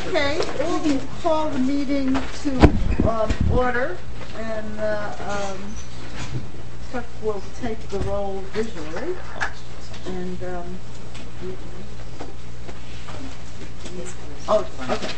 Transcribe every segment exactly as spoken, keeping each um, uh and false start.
Okay, we'll call the meeting to um, order, and uh, um, clerk will take the roll visually. And um, oh, okay.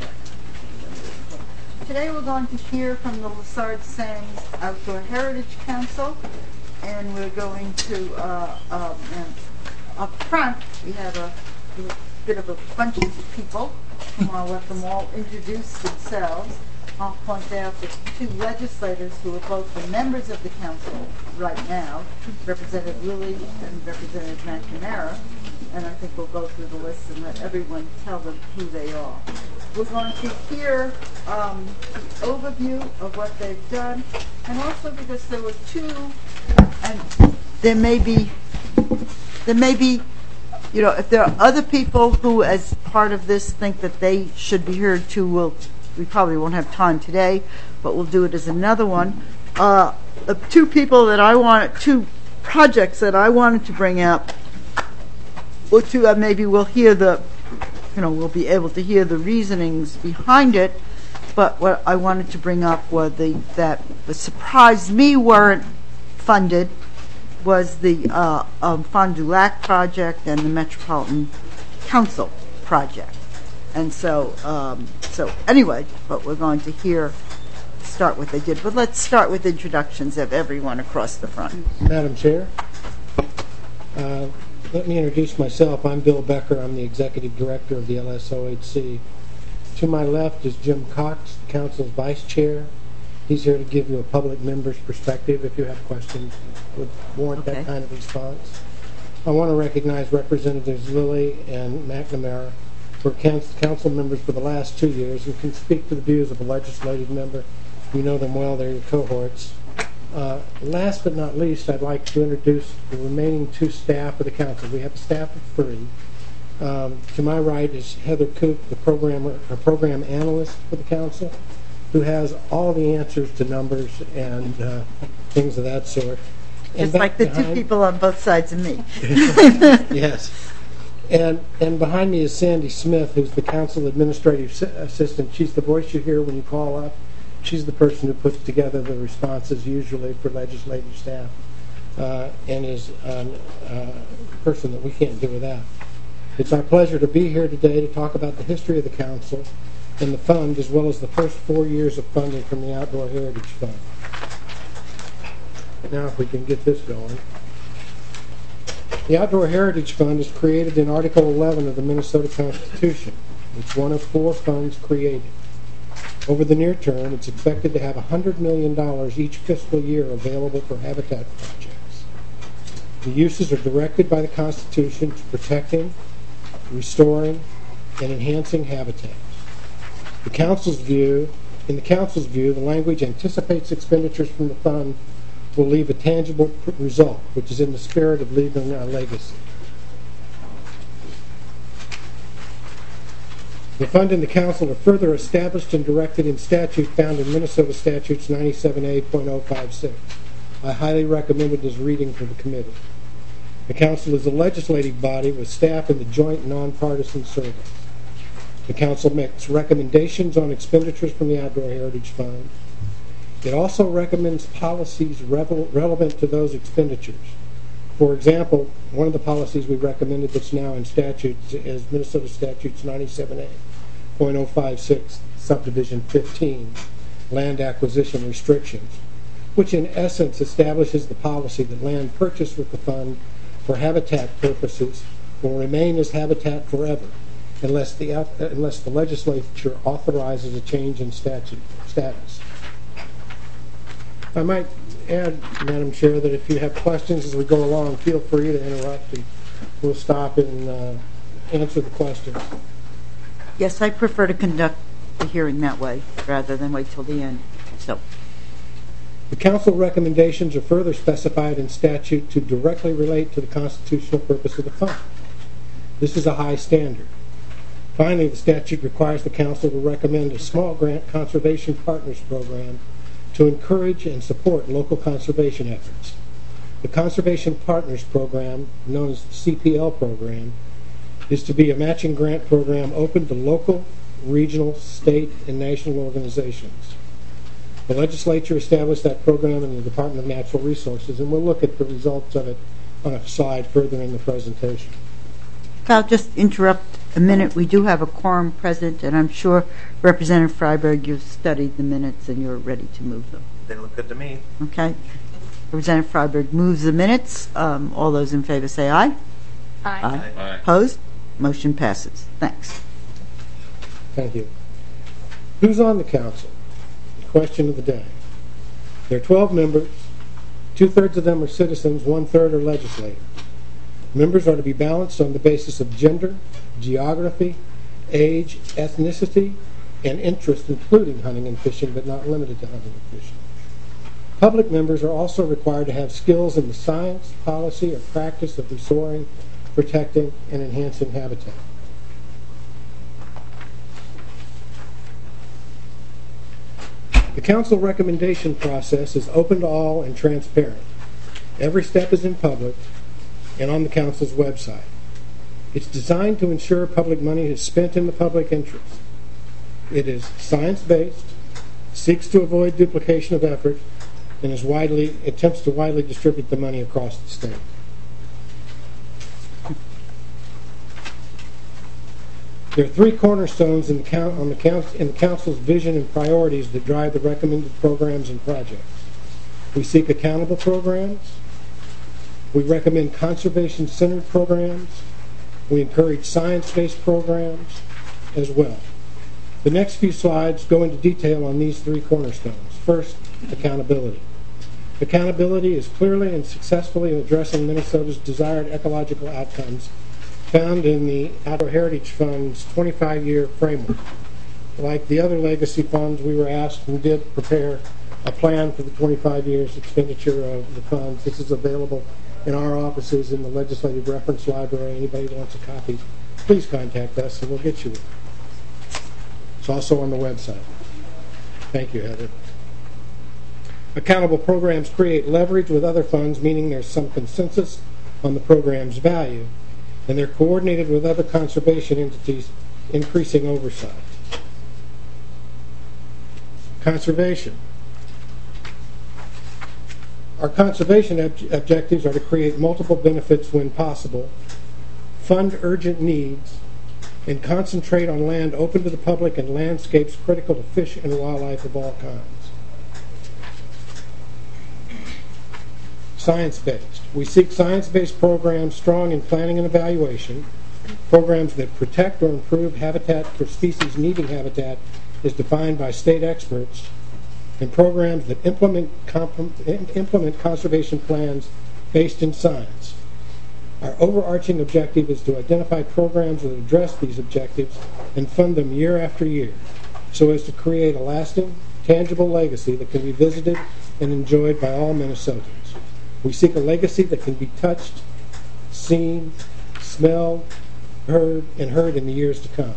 Today we're going to hear from the Lessard Sands Outdoor Heritage Council, and we're going to uh, um, and up front we have a, a bit of a bunch of people. I'll let them all introduce themselves. I'll point out that two legislators who are both the members of the council right now, Representative Lilly and Representative McNamara, and I think we'll go through the list and let everyone tell them who they are. We're going to hear um, the overview of what they've done, and also because there were two, and there may be, there may be You know, if there are other people who, as part of this, think that they should be heard too, we'll, we probably won't have time today, but we'll do it as another one. Uh, the two people that I wanted, two projects that I wanted to bring out, or two, uh, maybe we'll hear the, you know, we'll be able to hear the reasonings behind it, but what I wanted to bring up were the, that what surprised me weren't funded, was the uh, um, Fond du Lac project and the Metropolitan Council project. And so, um, so anyway, but we're going to hear, start what they did. But let's start with introductions of everyone across the front. Madam Chair, uh, let me introduce myself. I'm Bill Becker. I'm the Executive Director of the L S O H C. To my left is Jim Cox, the Council's Vice Chair. He's here to give you a public member's perspective if you have questions would warrant okay. that kind of response. I want to recognize Representatives Lilly and McNamara, who are council members for the last two years and can speak to the views of a legislative member. You know them well, they're your cohorts. Uh, last but not least, I'd like to introduce the remaining two staff of the council. We have a staff of three. Um, to my right is Heather Koop, the programmer, a program analyst for the council, who has all the answers to numbers and uh, things of that sort. Just like the behind, two people on both sides of me. Yes. And and behind me is Sandy Smith, who's the council administrative assistant. She's the voice you hear when you call up. She's the person who puts together the responses usually for legislative staff, uh, and is a uh, person that we can't do without. It's our pleasure to be here today to talk about the history of the council and the fund, as well as the first four years of funding from the Outdoor Heritage Fund. Now if we can get this going. The Outdoor Heritage Fund is created in Article eleven of the Minnesota Constitution. It's one of four funds created. Over the near term, it's expected to have one hundred million dollars each fiscal year available for habitat projects. The uses are directed by the Constitution to protecting, restoring, and enhancing habitats. The Council's view, in the Council's view, the language anticipates expenditures from the fund will leave a tangible result, which is in the spirit of leaving a legacy. The fund and the Council are further established and directed in statute found in Minnesota Statutes ninety-seven A point oh five six. I highly recommend it as reading for the committee. The Council is a legislative body with staff in the joint nonpartisan service. The Council makes recommendations on expenditures from the Outdoor Heritage Fund. It also recommends policies relevant to those expenditures. For example, one of the policies we recommended that's now in statutes is Minnesota Statutes ninety-seven A point oh five six, Subdivision fifteen, Land Acquisition Restrictions, which in essence establishes the policy that land purchased with the fund for habitat purposes will remain as habitat forever, unless the uh, unless the legislature authorizes a change in statute status. I might add, Madam Chair, that if you have questions as we go along, feel free to interrupt, and we'll stop and uh, answer the questions. Yes, I prefer to conduct the hearing that way rather than wait till the end. So, the Council recommendations are further specified in statute to directly relate to the constitutional purpose of the fund. This is a high standard. Finally, the statute requires the Council to recommend a small grant conservation partners program to encourage and support local conservation efforts. The Conservation Partners Program, known as the C P L program, is to be a matching grant program open to local regional, state, and national organizations. The legislature established that program in the Department of Natural Resources, and we'll look at the results of it on a slide further in the presentation. I'll just interrupt a minute. We do have a quorum present, and I'm sure, Representative Freiberg, you've studied the minutes and you're ready to move them. They look good to me. Okay. Representative Freiberg moves the minutes. Um, all those in favor say aye. Aye. Aye. Aye. Opposed? Motion passes. Thanks. Thank you. Who's on the council? The question of the day. There are twelve members. Two-thirds of them are citizens, one-third are legislators. Members are to be balanced on the basis of gender, geography, age, ethnicity, and interest, including hunting and fishing, but not limited to hunting and fishing. Public members are also required to have skills in the science, policy, or practice of restoring, protecting, and enhancing habitat. The council recommendation process is open to all and transparent. Every step is in public and on the council's website. It's designed to ensure public money is spent in the public interest. It is science-based, seeks to avoid duplication of effort, and is widely attempts to widely distribute the money across the state. There are three cornerstones in the, count, on the count, in the council's vision and priorities that drive the recommended programs and projects. We seek accountable programs. We recommend conservation-centered programs. We encourage science-based programs as well. The next few slides go into detail on these three cornerstones. First, accountability. Accountability is clearly and successfully addressing Minnesota's desired ecological outcomes found in the Outdoor Heritage Fund's twenty-five year framework. Like the other legacy funds, we were asked and did prepare a plan for the twenty-five years expenditure of the funds. This is available in our offices in the Legislative Reference Library. Anybody who wants a copy, please contact us and we'll get you one. It's also on the website. Thank you, Heather. Accountable programs create leverage with other funds, meaning there's some consensus on the program's value, and they're coordinated with other conservation entities, increasing oversight. Conservation. Our conservation ob objectives are to create multiple benefits when possible, fund urgent needs, and concentrate on land open to the public and landscapes critical to fish and wildlife of all kinds. Science-based. We seek science-based programs strong in planning and evaluation, programs that protect or improve habitat for species needing habitat as defined by state experts, and programs that implement, implement conservation plans based in science. Our overarching objective is to identify programs that address these objectives and fund them year after year, so as to create a lasting, tangible legacy that can be visited and enjoyed by all Minnesotans. We seek a legacy that can be touched, seen, smelled, heard, and heard in the years to come.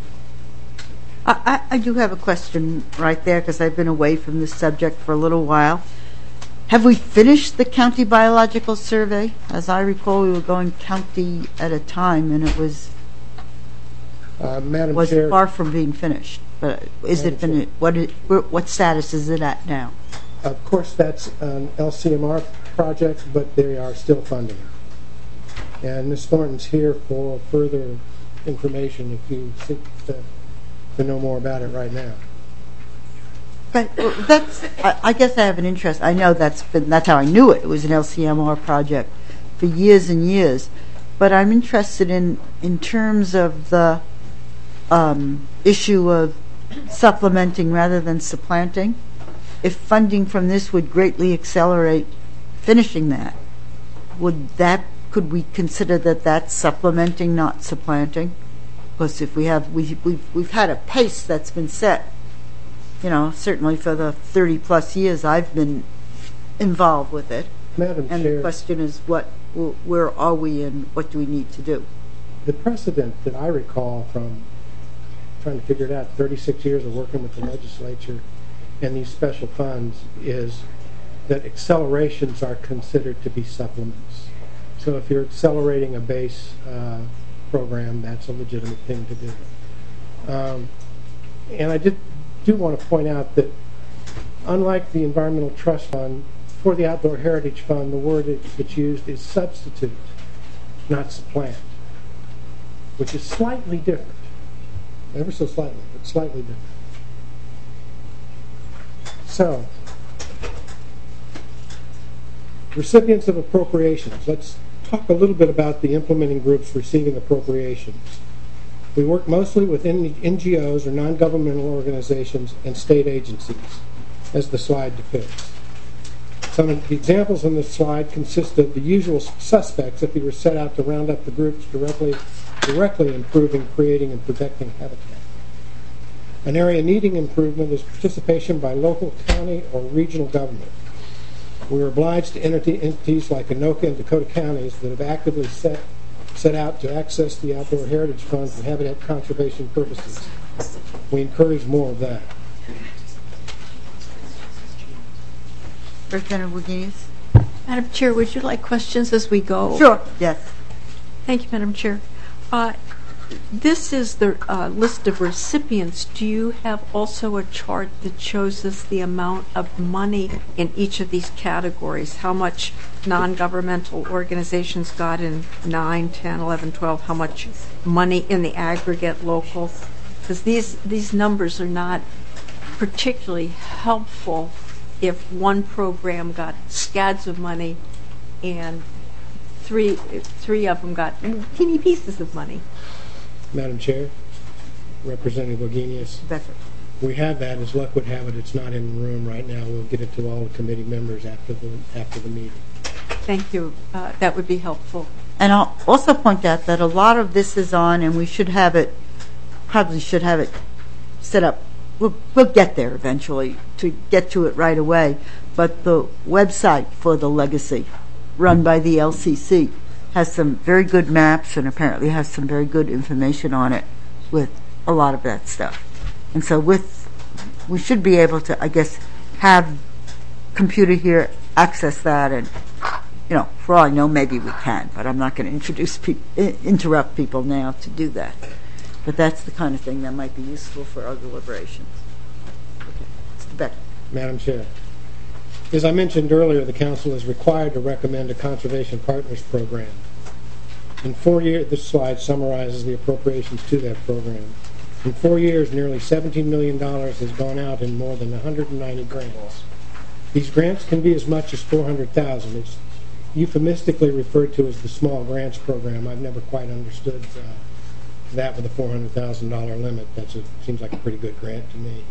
I, I, I do have a question right there because I've been away from this subject for a little while. Have we finished the county biological survey? As I recall, we were going county at a time, and it was Uh, Madam was Chair, far from being finished. But is Madam it finished? What is, what status is it at now? of course, that's an L C M R project, but they are still funding it. And Miz Thornton's here for further information if you seek to, to know more about it right now. But that's, I, I guess I have an interest. I know that's been, that's how I knew it. It was an L C M R project for years and years. But I'm interested in, in terms of the um, issue of supplementing rather than supplanting. If funding from this would greatly accelerate finishing that, would that, could we consider that that's supplementing, not supplanting? Because if we have, we, we've, we've had a pace that's been set, you know, certainly for the thirty plus years I've been involved with it. Madam And Chair, the question is, what, where are we and what do we need to do? the precedent that I recall from trying to figure it out, thirty-six years of working with the legislature and these special funds, is that accelerations are considered to be supplements. So if you're accelerating a base uh, program, that's a legitimate thing to do. Um, and I did, do want to point out that unlike the Environmental Trust Fund, for the Outdoor Heritage Fund, the word that's used is substitute, not supplant, which is slightly different. Ever so slightly, but slightly different. So, recipients of appropriations. Let's talk a little bit about the implementing groups receiving appropriations. We work mostly with N G Os or non-governmental organizations and state agencies, as the slide depicts. Some of the examples on this slide consist of the usual suspects if you were set out to round up the groups directly, directly improving, creating, and protecting habitat. An area needing improvement is participation by local, county, or regional government. We are obliged to entity, entities like Anoka and Dakota counties that have actively set, set out to access the Outdoor Heritage Fund for habitat conservation purposes. We encourage more of that. Representative Wagenius? Madam Chair, would you like questions as we go? Sure, yes. Thank you, Madam Chair. Uh, this is the uh, list of recipients. Do you have also a chart that shows us the amount of money in each of these categories? How much non-governmental organizations got in nine, ten, eleven, twelve? How much money in the aggregate local? Because these, these numbers are not particularly helpful if one program got scads of money and three three of them got teeny pieces of money. Madam Chair, Representative Wagenius. That's it. We have that. As luck would have it, it's not in the room right now. We'll get it to all the committee members after the after the meeting. Thank you. Uh, that would be helpful. And I'll also point out that a lot of this is on, and we should have it, probably should have it set up. We'll, we'll get there eventually to get to it right away. But the website for the legacy, run by the L C C, has some very good maps and apparently has some very good information on it with a lot of that stuff. And so with, we should be able to, I guess, have computer here access that, and, you know, for all I know, maybe we can, but I'm not going to introduce pe- interrupt people now to do that. But that's the kind of thing that might be useful for our deliberations. Okay. Mister Becker. Madam Chair, as I mentioned earlier, the Council is required to recommend a Conservation Partners Program. In four years, this slide summarizes the appropriations to that program. In four years, nearly seventeen million dollars has gone out in more than one hundred ninety grants. These grants can be as much as four hundred thousand dollars. It's euphemistically referred to as the Small Grants Program. I've never quite understood uh, that with a four hundred thousand dollars limit. That seems like a pretty good grant to me.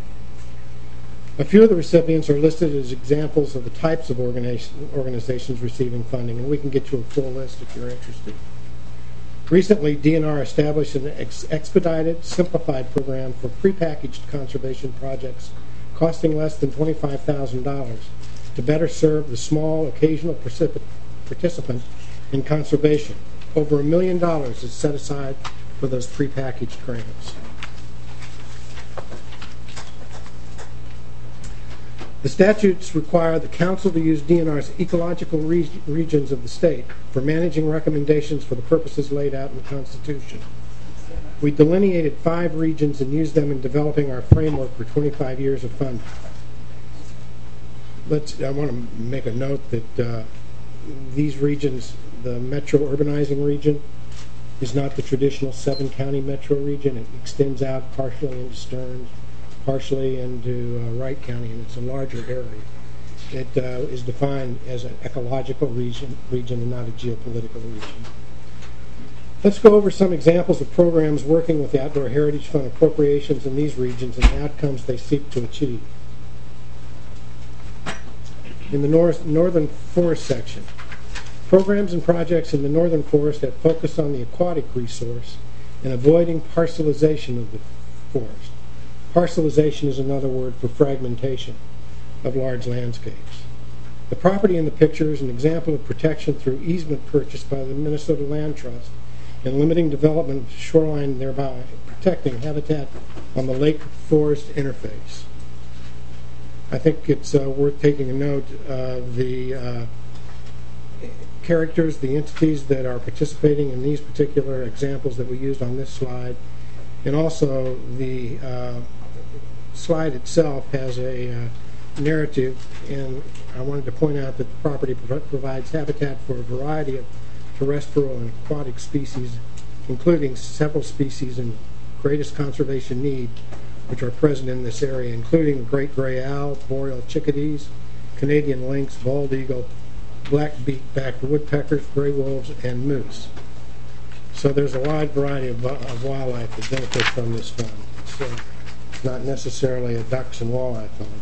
A few of the recipients are listed as examples of the types of organization, organizations receiving funding, and we can get you a full list if you're interested. Recently, D N R established an ex expedited, simplified program for prepackaged conservation projects costing less than twenty-five thousand dollars to better serve the small, occasional participant in conservation. Over a million dollars is set aside for those prepackaged grants. The statutes require the Council to use D N R's ecological re regions of the state for managing recommendations for the purposes laid out in the Constitution. We delineated five regions and used them in developing our framework for twenty-five years of funding. Let's, I want to make a note that uh, these regions, the metro urbanizing region, is not the traditional seven-county metro region. It extends out partially into Stearns, partially into uh, Wright County, and it's a larger area. It uh, is defined as an ecological region, region and not a geopolitical region. Let's go over some examples of programs working with the Outdoor Heritage Fund appropriations in these regions and the outcomes they seek to achieve. In the north, northern forest section, programs and projects in the northern forest that focus on the aquatic resource and avoiding parcelization of the forest. Parcelization is another word for fragmentation of large landscapes. The property in the picture is an example of protection through easement purchased by the Minnesota Land Trust and limiting development of the shoreline, thereby protecting habitat on the lake-forest interface. I think it's uh, worth taking a note of the uh, characters, the entities that are participating in these particular examples that we used on this slide, and also the uh, slide itself has a uh, narrative, and I wanted to point out that the property prov- provides habitat for a variety of terrestrial and aquatic species, including several species in greatest conservation need, which are present in this area, including the great gray owl, boreal chickadees, Canadian lynx, bald eagle, black-beak-backed woodpeckers, gray wolves, and moose. So there's a wide variety of, of wildlife that benefits from this fund. So it's not necessarily a ducks and walleye fund.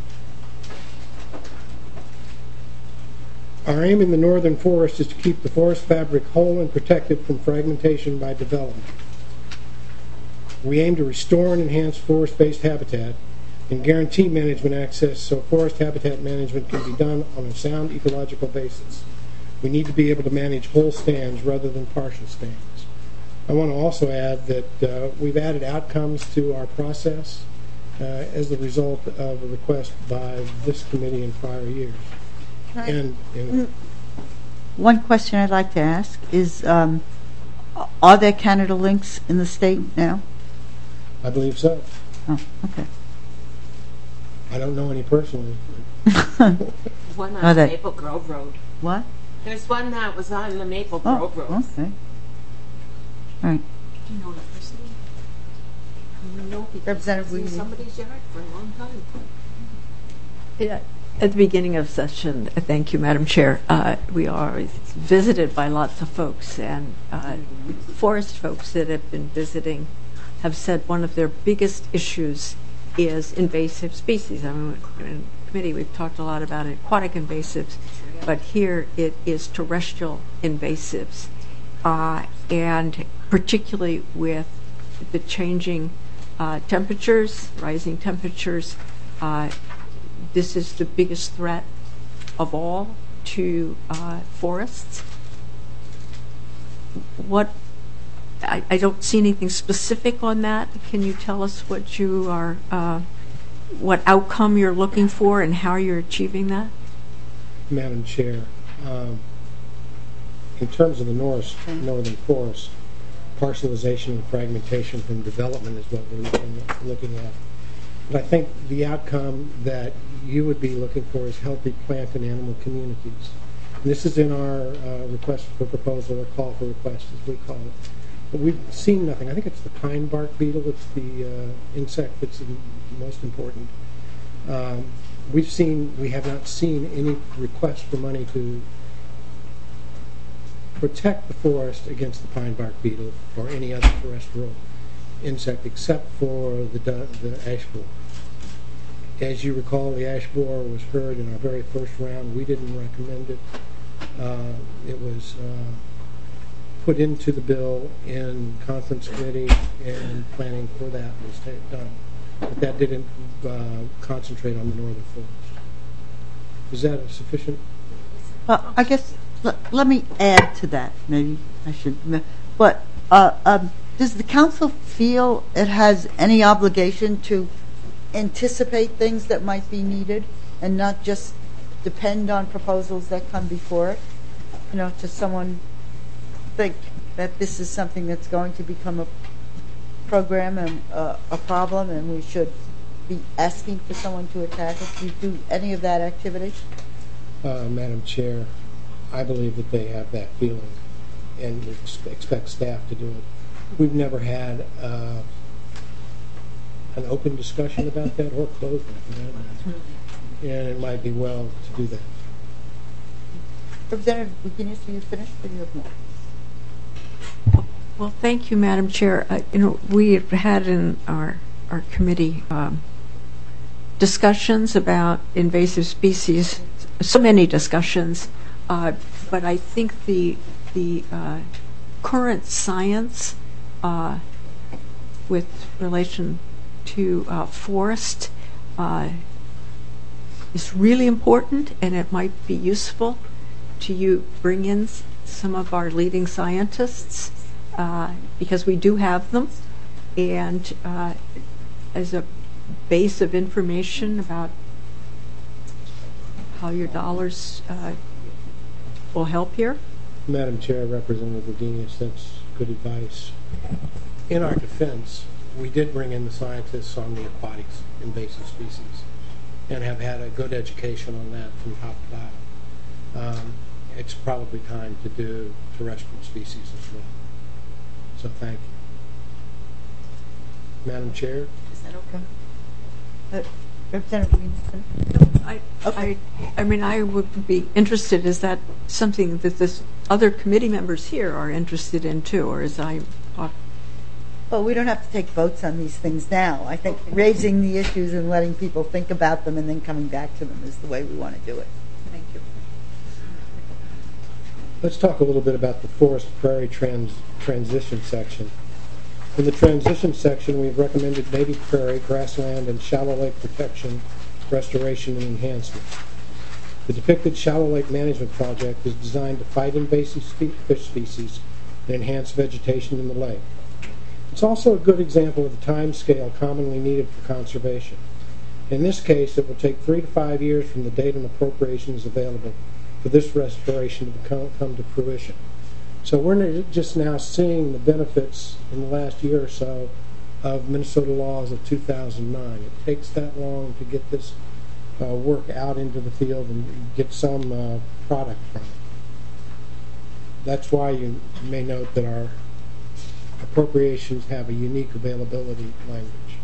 Our aim in the northern forest is to keep the forest fabric whole and protected from fragmentation by development. We aim to restore and enhance forest-based habitat and guarantee management access so forest habitat management can be done on a sound ecological basis. We need to be able to manage whole stands rather than partial stands. I want to also add that uh, we've added outcomes to our process uh, as a result of a request by this committee in prior years. And, and one question I'd like to ask is, um, are there Canada lynx in the state now? I believe so. Oh, okay. I don't know any personally. One Oh, on that- Maple Grove Road. What? There's one that was on the Maple Oh, Grove Road. okay. All right. Do you know the person? No, because Representative it's in Weedy. somebody's yard for a long time. Yeah, at the beginning of session, uh, thank you, Madam Chair, uh, we are visited by lots of folks, and uh, forest folks that have been visiting have said one of their biggest issues is invasive species. I mean, in committee we've talked a lot about aquatic invasives, but here it is terrestrial invasives, uh, and particularly with the changing uh, temperatures, rising temperatures, uh, this is the biggest threat of all to uh, forests. What I, I don't see anything specific on that. Can you tell us what you are, uh, what outcome you're looking for, and how you're achieving that? Madam Chair, um, in terms of the north, northern forest, parcelization and fragmentation from development is what we're looking, looking at. But I think the outcome that you would be looking for is healthy plant and animal communities. And this is in our uh, request for proposal or call for request, as we call it. But we've seen nothing. I think it's the pine bark beetle. It's the uh, insect that's the most important. Um, we've seen, we have not seen any request for money to protect the forest against the pine bark beetle or any other terrestrial insect except for the, the ash borer. As you recall, the ash borer was heard in our very first round. We didn't recommend it. Uh, it was uh, put into the bill in conference committee, and planning for that was done. But that didn't uh, concentrate on the northern forest. Is that a sufficient? Well, I guess l- let me add to that. Maybe I should. But uh, um, does the council feel it has any obligation to anticipate things that might be needed and not just depend on proposals that come before it? You know, to someone think that this is something that's going to become a program and uh, a problem, and we should be asking for someone to attack it. Do you do any of that activity? Uh, Madam Chair, I believe that they have that feeling and ex- expect staff to do it. We've never had uh, an open discussion about that or closed one, and it might be well to do that. Representative McGinnis, are you finished, or do you have more? Well, thank you, Madam Chair. Uh, you know, we have had in our our committee um, discussions about invasive species. So many discussions, uh, but I think the the uh, current science uh, with relation to uh, forest uh, is really important, and it might be useful to you bring in s- some of our leading scientists, uh, because we do have them, and uh, as a base of information about how your dollars uh, will help here. Madam Chair, Representative Virginia, that's good advice. In our defense, we did bring in the scientists on the aquatic invasive species and have had a good education on that from top to bottom. Um, it's probably time to do terrestrial species as well. So thank you. Madam Chair? Is that okay? Uh, Representative Winston? I, Okay. I, I mean, I would be interested, is that something that this other committee members here are interested in too, or is I, uh, Well, we don't have to take votes on these things now. I think raising the issues and letting people think about them and then coming back to them is the way we want to do it. thank you. Let's talk a little bit about the forest prairie trans transition section. In the transition section, we've recommended native prairie, grassland, and shallow lake protection, restoration, and enhancement. The depicted shallow lake management project is designed to fight invasive spe fish species and enhance vegetation in the lake. It's also a good example of the time scale commonly needed for conservation. In this case, it will take three to five years from the date an appropriation is available for this restoration to come, come to fruition. So we're just now seeing the benefits in the last year or so of Minnesota laws of two thousand nine. It takes that long to get this uh, work out into the field and get some uh, product from it. That's why you may note that our appropriations have a unique availability language.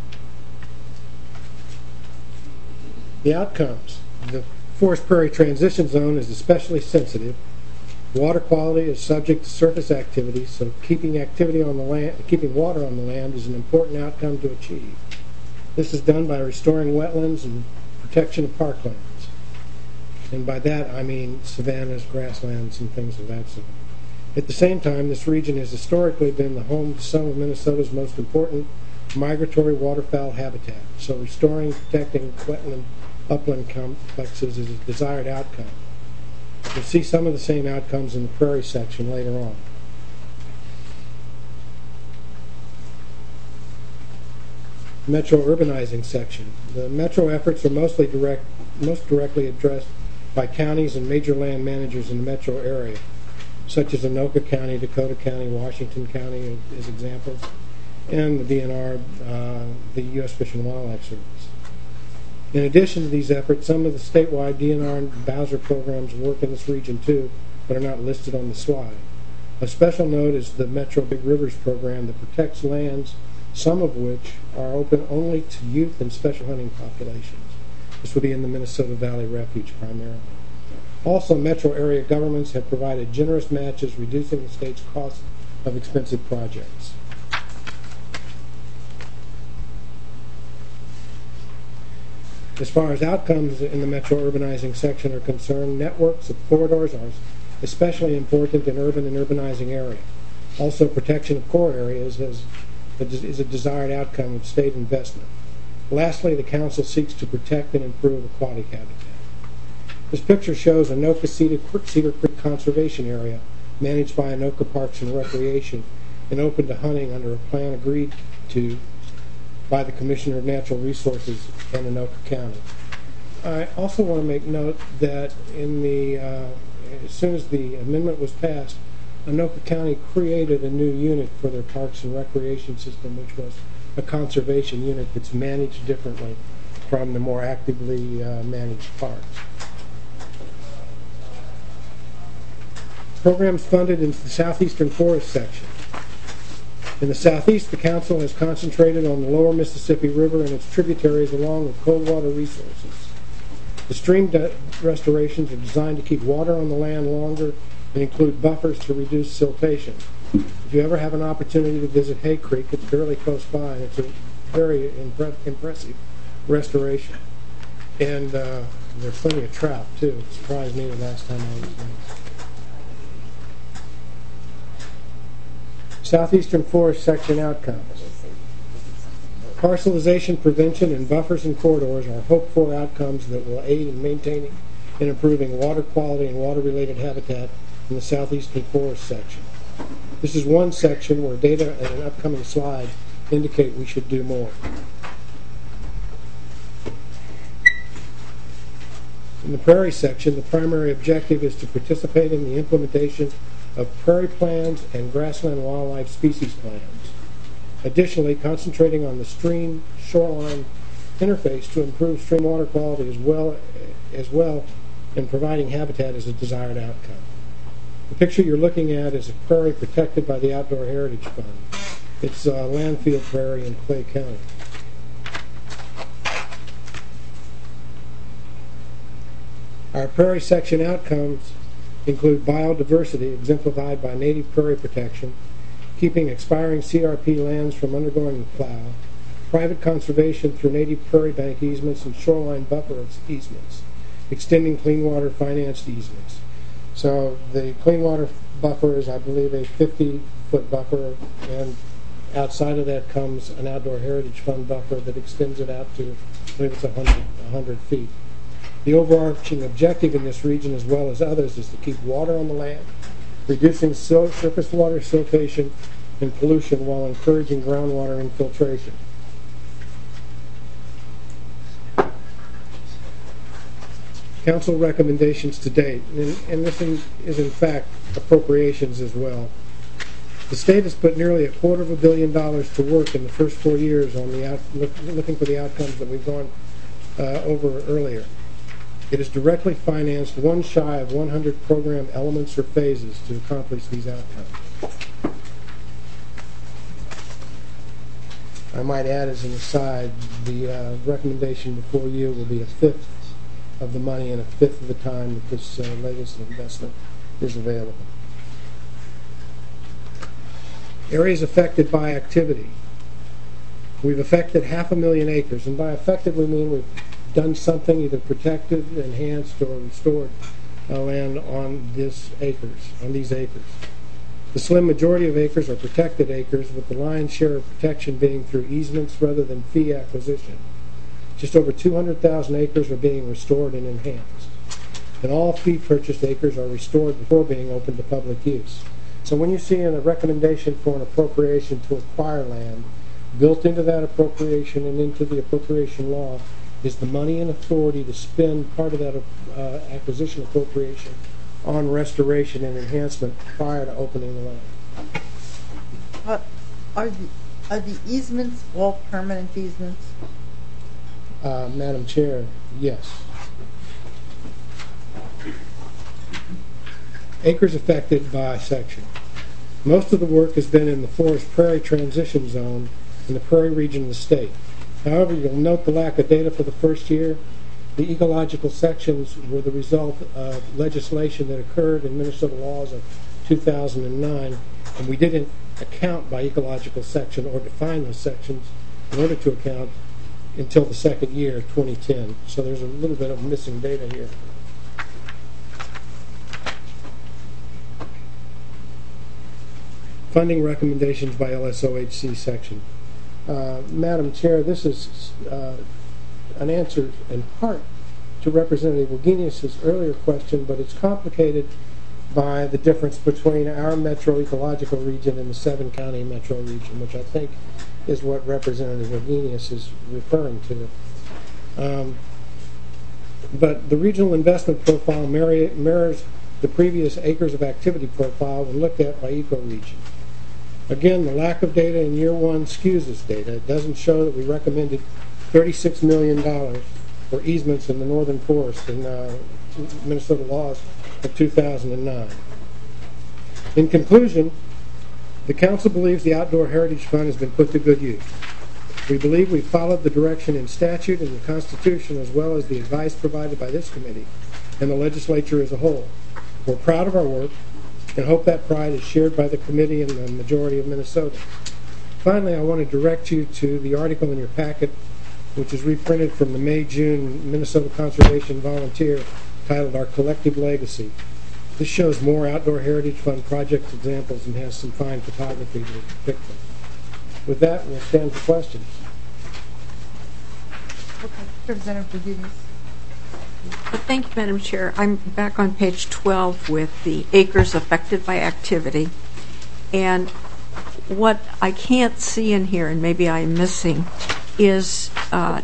The outcomes. The Forest Prairie Transition Zone is especially sensitive. Water quality is subject to surface activities, so keeping activity on the land, keeping water on the land is an important outcome to achieve. This is done by restoring wetlands and protection of parklands. And by that I mean savannas, grasslands, and things of that sort. At the same time, this region has historically been the home to some of Minnesota's most important migratory waterfowl habitat, so restoring and protecting wetland upland complexes is a desired outcome. You'll see some of the same outcomes in the prairie section later on. Metro urbanizing section. The metro efforts are mostly direct, most directly addressed by counties and major land managers in the metro area, such as Anoka County, Dakota County, Washington County as examples, and the D N R, uh, the U S Fish and Wildlife Service. In addition to these efforts, some of the statewide D N R and Bowser programs work in this region too, but are not listed on the slide. A special note is the Metro Big Rivers program that protects lands, some of which are open only to youth and special hunting populations. This will be in the Minnesota Valley Refuge primarily. Also, metro area governments have provided generous matches, reducing the state's cost of expensive projects. As far as outcomes in the metro urbanizing section are concerned, networks of corridors are especially important in urban and urbanizing areas. Also, protection of core areas is, is a desired outcome of state investment. Lastly, the council seeks to protect and improve aquatic habitat. This picture shows Anoka Cedar Creek Conservation Area, managed by Anoka Parks and Recreation, and open to hunting under a plan agreed to by the Commissioner of Natural Resources in Anoka County. I also want to make note that in the uh, as soon as the amendment was passed, Anoka County created a new unit for their Parks and Recreation system, which was a conservation unit that's managed differently from the more actively uh, managed parks. Programs funded in the southeastern forest section. In the southeast, the council has concentrated on the lower Mississippi River and its tributaries along with cold water resources. The stream restorations are designed to keep water on the land longer and include buffers to reduce siltation. If you ever have an opportunity to visit Hay Creek, it's fairly close by, and it's a very impre impressive restoration. And uh, there's plenty of trout, too. It surprised me the last time I was there. Southeastern Forest Section outcomes. Parcelization prevention and buffers and corridors are hoped-for outcomes that will aid in maintaining and improving water quality and water-related habitat in the Southeastern Forest Section. This is one section where data and an upcoming slide indicate we should do more. In the Prairie Section, the primary objective is to participate in the implementation of prairie plans and grassland wildlife species plans. Additionally, concentrating on the stream-shoreline interface to improve stream water quality as well, as well and providing habitat is a desired outcome. The picture you're looking at is a prairie protected by the Outdoor Heritage Fund. It's a landfill prairie in Clay County. Our prairie section outcomes include biodiversity, exemplified by native prairie protection, keeping expiring C R P lands from undergoing plow, private conservation through native prairie bank easements and shoreline buffer easements, extending clean water financed easements. So the clean water buffer is, I believe, a fifty-foot buffer, and outside of that comes an Outdoor Heritage Fund buffer that extends it out to, I believe it's one hundred feet. The overarching objective in this region, as well as others, is to keep water on the land, reducing sil- surface water siltation and pollution while encouraging groundwater infiltration. Council recommendations to date, and, and this in, is in fact appropriations as well. The state has put nearly a quarter of a billion dollars to work in the first four years on the out, look, looking for the outcomes that we've gone uh, over earlier. It has directly financed one shy of one hundred program elements or phases to accomplish these outcomes. I might add as an aside, the uh, recommendation before you will be a fifth of the money and a fifth of the time that this uh, latest investment is available. Areas affected by activity. We've affected half a million acres, and by affected we mean we've done something, either protected, enhanced, or restored uh, land on this acres, on these acres. The slim majority of acres are protected acres, with the lion's share of protection being through easements rather than fee acquisition. Just over two hundred thousand acres are being restored and enhanced, and all fee purchased acres are restored before being open to public use. So when you see in a recommendation for an appropriation to acquire land, built into that appropriation and into the appropriation law is the money and authority to spend part of that uh, acquisition appropriation on restoration and enhancement prior to opening the land. Uh, are the are the easements all permanent easements? Uh, Madam Chair, yes. Acres affected by section. Most of the work has been in the forest prairie transition zone in the prairie region of the state. However, you'll note the lack of data for the first year. The ecological sections were the result of legislation that occurred in Minnesota laws of two thousand nine, and we didn't account by ecological section or define those sections in order to account until the second year, twenty ten. So there's a little bit of missing data here. Funding recommendations by L S O H C section. Uh, Madam Chair, this is uh, an answer in part to Representative Wagenius' earlier question, but it's complicated by the difference between our metro ecological region and the seven county metro region, which I think is what Representative Wagenius is referring to. Um, but the regional investment profile mirror, mirrors the previous acres of activity profile when looked at by ecoregion. Again, the lack of data in year one skews this data. It doesn't show that we recommended thirty-six million dollars for easements in the northern forest in uh, Minnesota laws of two thousand nine. In conclusion, the Council believes the Outdoor Heritage Fund has been put to good use. We believe we've followed the direction in statute and the Constitution, as well as the advice provided by this committee and the legislature as a whole. We're proud of our work and hope that pride is shared by the committee and the majority of Minnesota. Finally, I want to direct you to the article in your packet, which is reprinted from the May-June Minnesota Conservation Volunteer, titled Our Collective Legacy. This shows more Outdoor Heritage Fund project examples and has some fine photography to depict them. With that, we'll stand for questions. Okay, Representative Wagenius. Thank you, Madam Chair. I'm back on page twelve with the acres affected by activity. And what I can't see in here, and maybe I'm missing, is uh,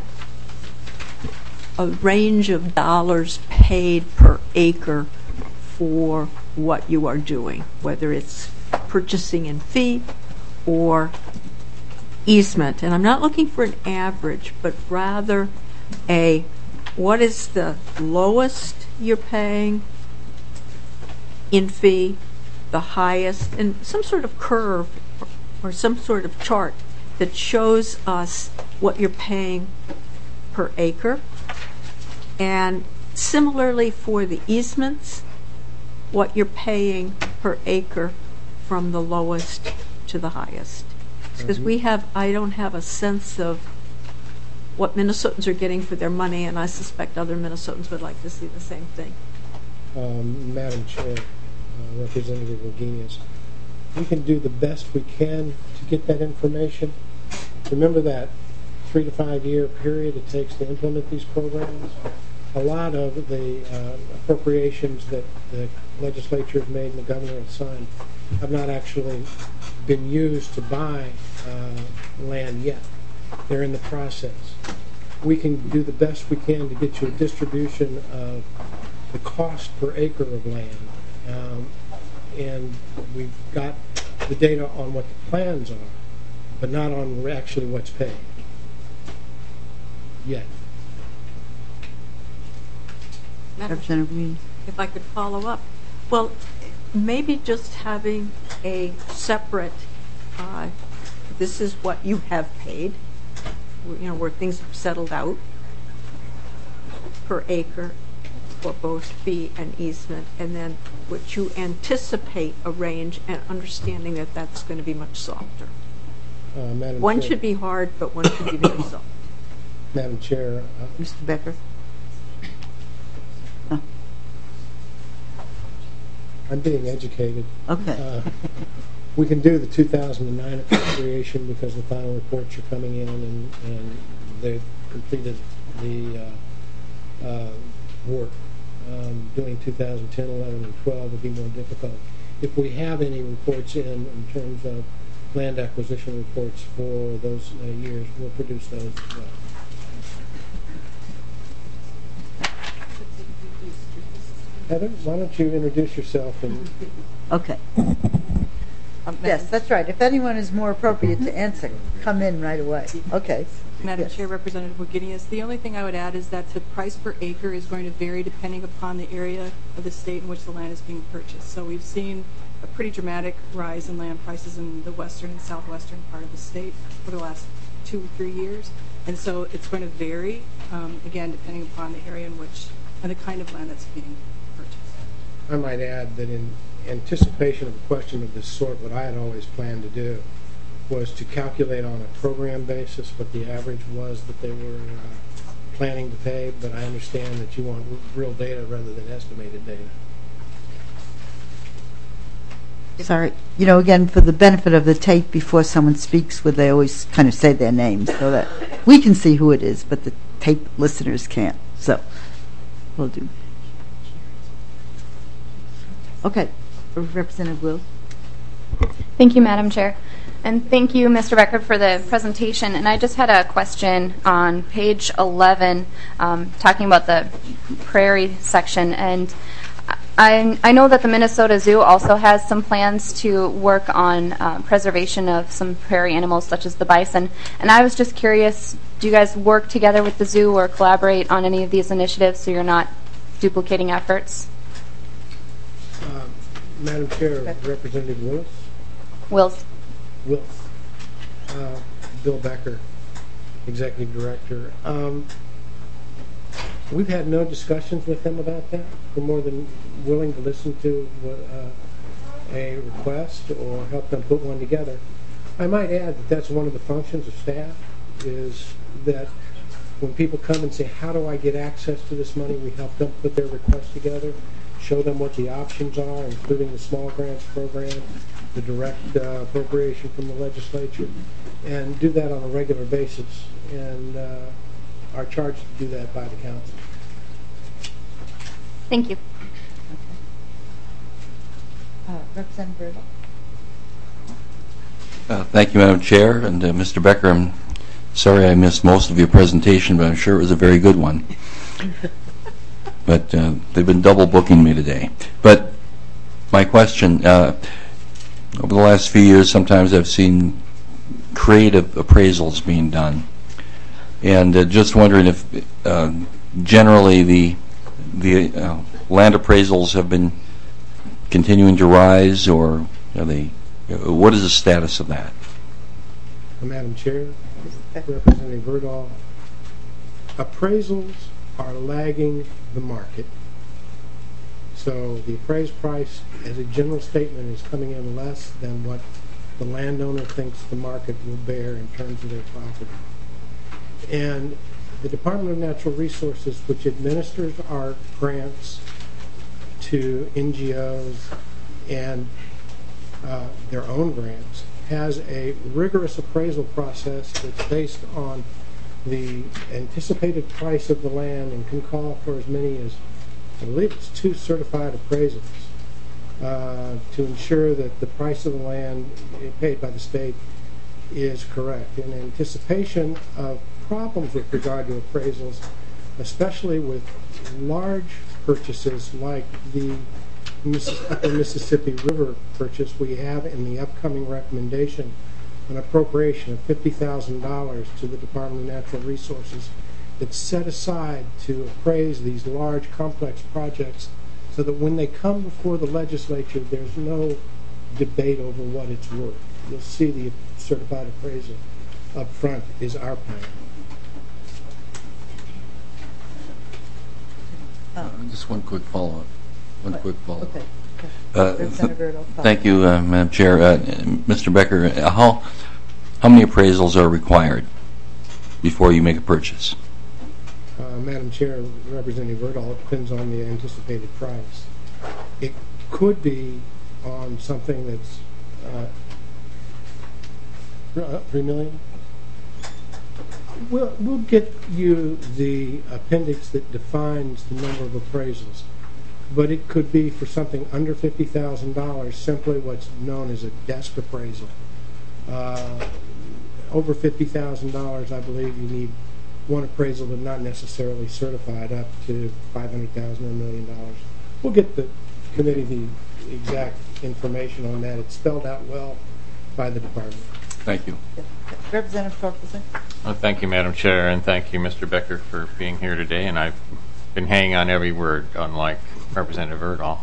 a range of dollars paid per acre for what you are doing, whether it's purchasing in fee or easement, and I'm not looking for an average, but rather a, what is the lowest you're paying in fee, the highest, and some sort of curve or, or some sort of chart that shows us what you're paying per acre. And similarly for the easements, what you're paying per acre from the lowest to the highest. Because we have, I don't have a sense of what Minnesotans are getting for their money, and I suspect other Minnesotans would like to see the same thing. Um, Madam Chair, uh, Representative Wagenius, we can do the best we can to get that information. Remember that three to five year period it takes to implement these programs? A lot of the uh, appropriations that the legislature has made and the governor has signed have not actually been used to buy uh, land yet. They're in the process. We can do the best we can to get you a distribution of the cost per acre of land. Um, and we've got the data on what the plans are, but not on actually what's paid yet. Representative Green. If I could follow up. Well, maybe just having a separate, uh, this is what you have paid, you know, where things have settled out per acre for both fee and easement, and then what you anticipate a range, and understanding that that's going to be much softer. Uh, Madam One Chair, should be hard, but one should be very soft. Madam Chair, uh, Mister Becker? I'm being educated. Okay. Uh, we can do the two thousand nine appropriation because the final reports are coming in and, and they've completed the uh, uh, work. Um, doing two thousand ten, eleven, and twelve would be more difficult. If we have any reports in in terms of land acquisition reports for those uh, years, we'll produce those as well. Heather, why don't you introduce yourself and Okay. Yes, that's right. If anyone is more appropriate to answer, come in right away. Okay. Madam Yes. Chair, Representative Wagenius, the only thing I would add is that the price per acre is going to vary depending upon the area of the state in which the land is being purchased. So we've seen a pretty dramatic rise in land prices in the western and southwestern part of the state over the last two or three years. And so it's going to vary, um, again, depending upon the area in which, and the kind of land that's being purchased. I might add that in anticipation of a question of this sort, what I had always planned to do was to calculate on a program basis what the average was that they were uh, planning to pay, but I understand that you want real data rather than estimated data. Sorry. You know, again, for the benefit of the tape, before someone speaks, would they always kind of say their name so that we can see who it is, but the tape listeners can't. So we'll do. Okay. Representative Wills. Thank you, Madam Chair. And thank you, Mister Becker, for the presentation. And I just had a question on page eleven, um, talking about the prairie section. And I, I know that the Minnesota Zoo also has some plans to work on uh, preservation of some prairie animals, such as the bison. And I was just curious, do you guys work together with the zoo or collaborate on any of these initiatives so you're not duplicating efforts? Um, Madam Chair, okay. Representative Willis? Wills. Willis. Uh, Bill Becker, Executive Director. Um, we've had no discussions with them about that. We're more than willing to listen to what, uh, a request or help them put one together. I might add that that's one of the functions of staff, is that when people come and say, how do I get access to this money, we help them put their request together, show them what the options are, including the small grants program, the direct uh, appropriation from the legislature, and do that on a regular basis, and uh, are charged to do that by the council. Thank you. Uh, Representative Bertle. Uh, thank you, Madam Chair, and uh, Mister Becker, I'm sorry I missed most of your presentation, but I'm sure it was a very good one. But uh, they've been double booking me today. But my question, uh, over the last few years, sometimes I've seen creative appraisals being done. And uh, just wondering if uh, generally the the uh, land appraisals have been continuing to rise, or are they? What is the status of that? Madam Chair, Representative Verdahl, appraisals are lagging the market. So the appraised price, as a general statement, is coming in less than what the landowner thinks the market will bear in terms of their property. And the Department of Natural Resources, which administers our grants to N G Os and uh, their own grants, has a rigorous appraisal process that's based on the anticipated price of the land and can call for as many as, I believe it's two certified appraisals uh, to ensure that the price of the land paid by the state is correct. In anticipation of problems with regard to appraisals, especially with large purchases like the Upper Mississippi River purchase, we have in the upcoming recommendation an appropriation of fifty thousand dollars to the Department of Natural Resources that's set aside to appraise these large, complex projects so that when they come before the legislature, there's no debate over what it's worth. You'll see the certified appraisal up front is our plan. Uh, just one quick follow-up. One What? quick follow-up. Okay. Uh, Representative Verdahl. Thank you, uh, Madam Chair. Uh, Mister Becker, uh, how how many appraisals are required before you make a purchase? Uh, Madam Chair, Representative Verdahl, it depends on the anticipated price. It could be on something that's uh, uh, three million. We'll, we'll get you the appendix that defines the number of appraisals, but it could be for something under fifty thousand dollars, simply what's known as a desk appraisal. Uh, over fifty thousand dollars, I believe you need one appraisal, but not necessarily certified, up to five hundred thousand dollars or a million dollars. We'll get the committee the exact information on that. It's spelled out well by the department. Thank you. Representative Torkelson. Well, thank you, Madam Chair, and thank you, Mister Becker, for being here today. And I've been hanging on every word, unlike Representative Verdahl,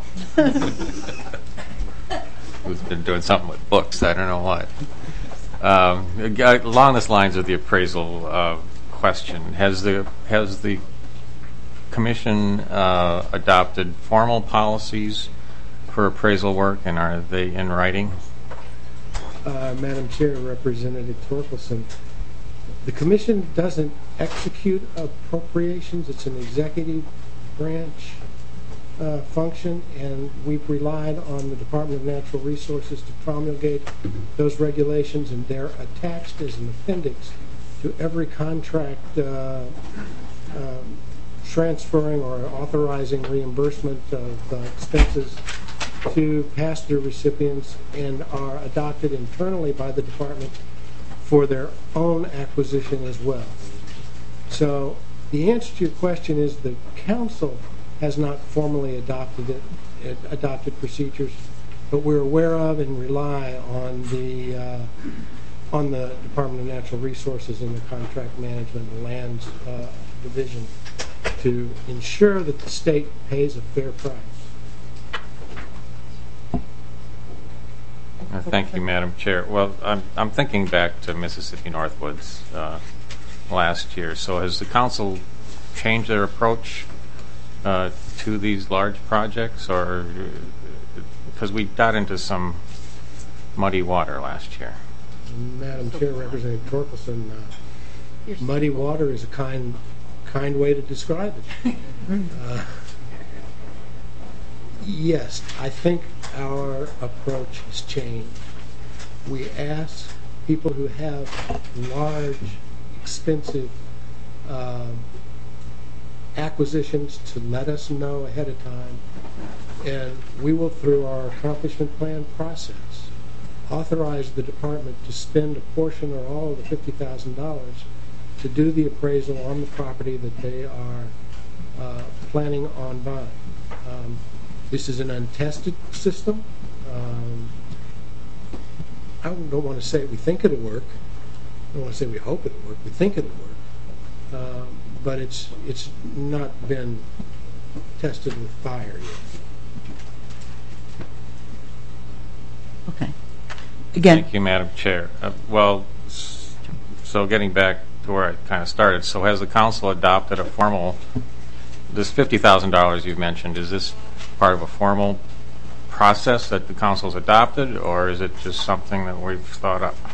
who's been doing something with books. I don't know what. Um, along the lines of the appraisal uh, question, has the has the Commission uh, adopted formal policies for appraisal work, and are they in writing? Uh, Madam Chair, Representative Torkelson, the Commission doesn't execute appropriations. It's an executive branch uh, function, and we've relied on the Department of Natural Resources to promulgate those regulations, and they're attached as an appendix to every contract uh, um, transferring or authorizing reimbursement of uh, expenses to pass-through recipients, and are adopted internally by the department for their own acquisition as well. So the answer to your question is the council has not formally adopted it, it adopted procedures, but we're aware of and rely on the uh, on the Department of Natural Resources and the Contract Management and Lands uh, Division to ensure that the state pays a fair price. Uh, thank you, Madam Chair. Well, I'm, I'm thinking back to Mississippi Northwoods uh, last year. So has the council changed their approach uh, to these large projects, or because we got into some muddy water last year? Madam Chair, Representative Torkelson, uh, muddy water is a kind kind way to describe it. uh, yes, I think our approach has changed. We ask people who have large, expensive uh, acquisitions to let us know ahead of time, and we will, through our accomplishment plan process, authorize the department to spend a portion or all of the fifty thousand dollars to do the appraisal on the property that they are uh, planning on buying. Um, This is an untested system. Um, I don't want to say we think it'll work, I don't want to say we hope it'll work, we think it'll work, uh, but it's it's not been tested with fire yet. Okay. Again. Thank you, Madam Chair. Uh, well, s- so getting back to where I kind of started, so has the council adopted a formal, this fifty thousand dollars you've mentioned, is this part of a formal process that the council's adopted, or is it just something that we've thought up?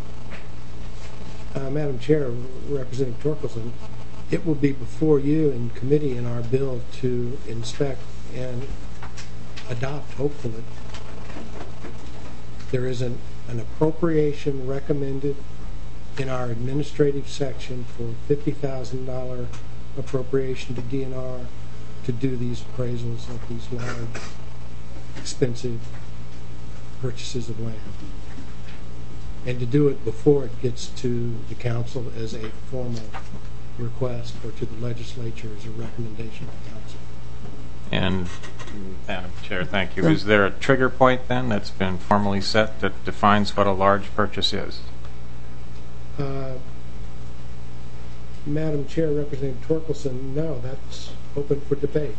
Uh, Madam Chair, Representative Torkelson, it will be before you in committee in our bill to inspect and adopt, hopefully. There is an, an appropriation recommended in our administrative section for fifty thousand dollars appropriation to D N R to do these appraisals of these large, expensive purchases of land. And to do it before it gets to the council as a formal request or to the legislature as a recommendation of the council. And, Madam Chair, thank you. Is there a trigger point then that's been formally set that defines what a large purchase is? Uh, Madam Chair, Representative Torkelson, no, that's open for debate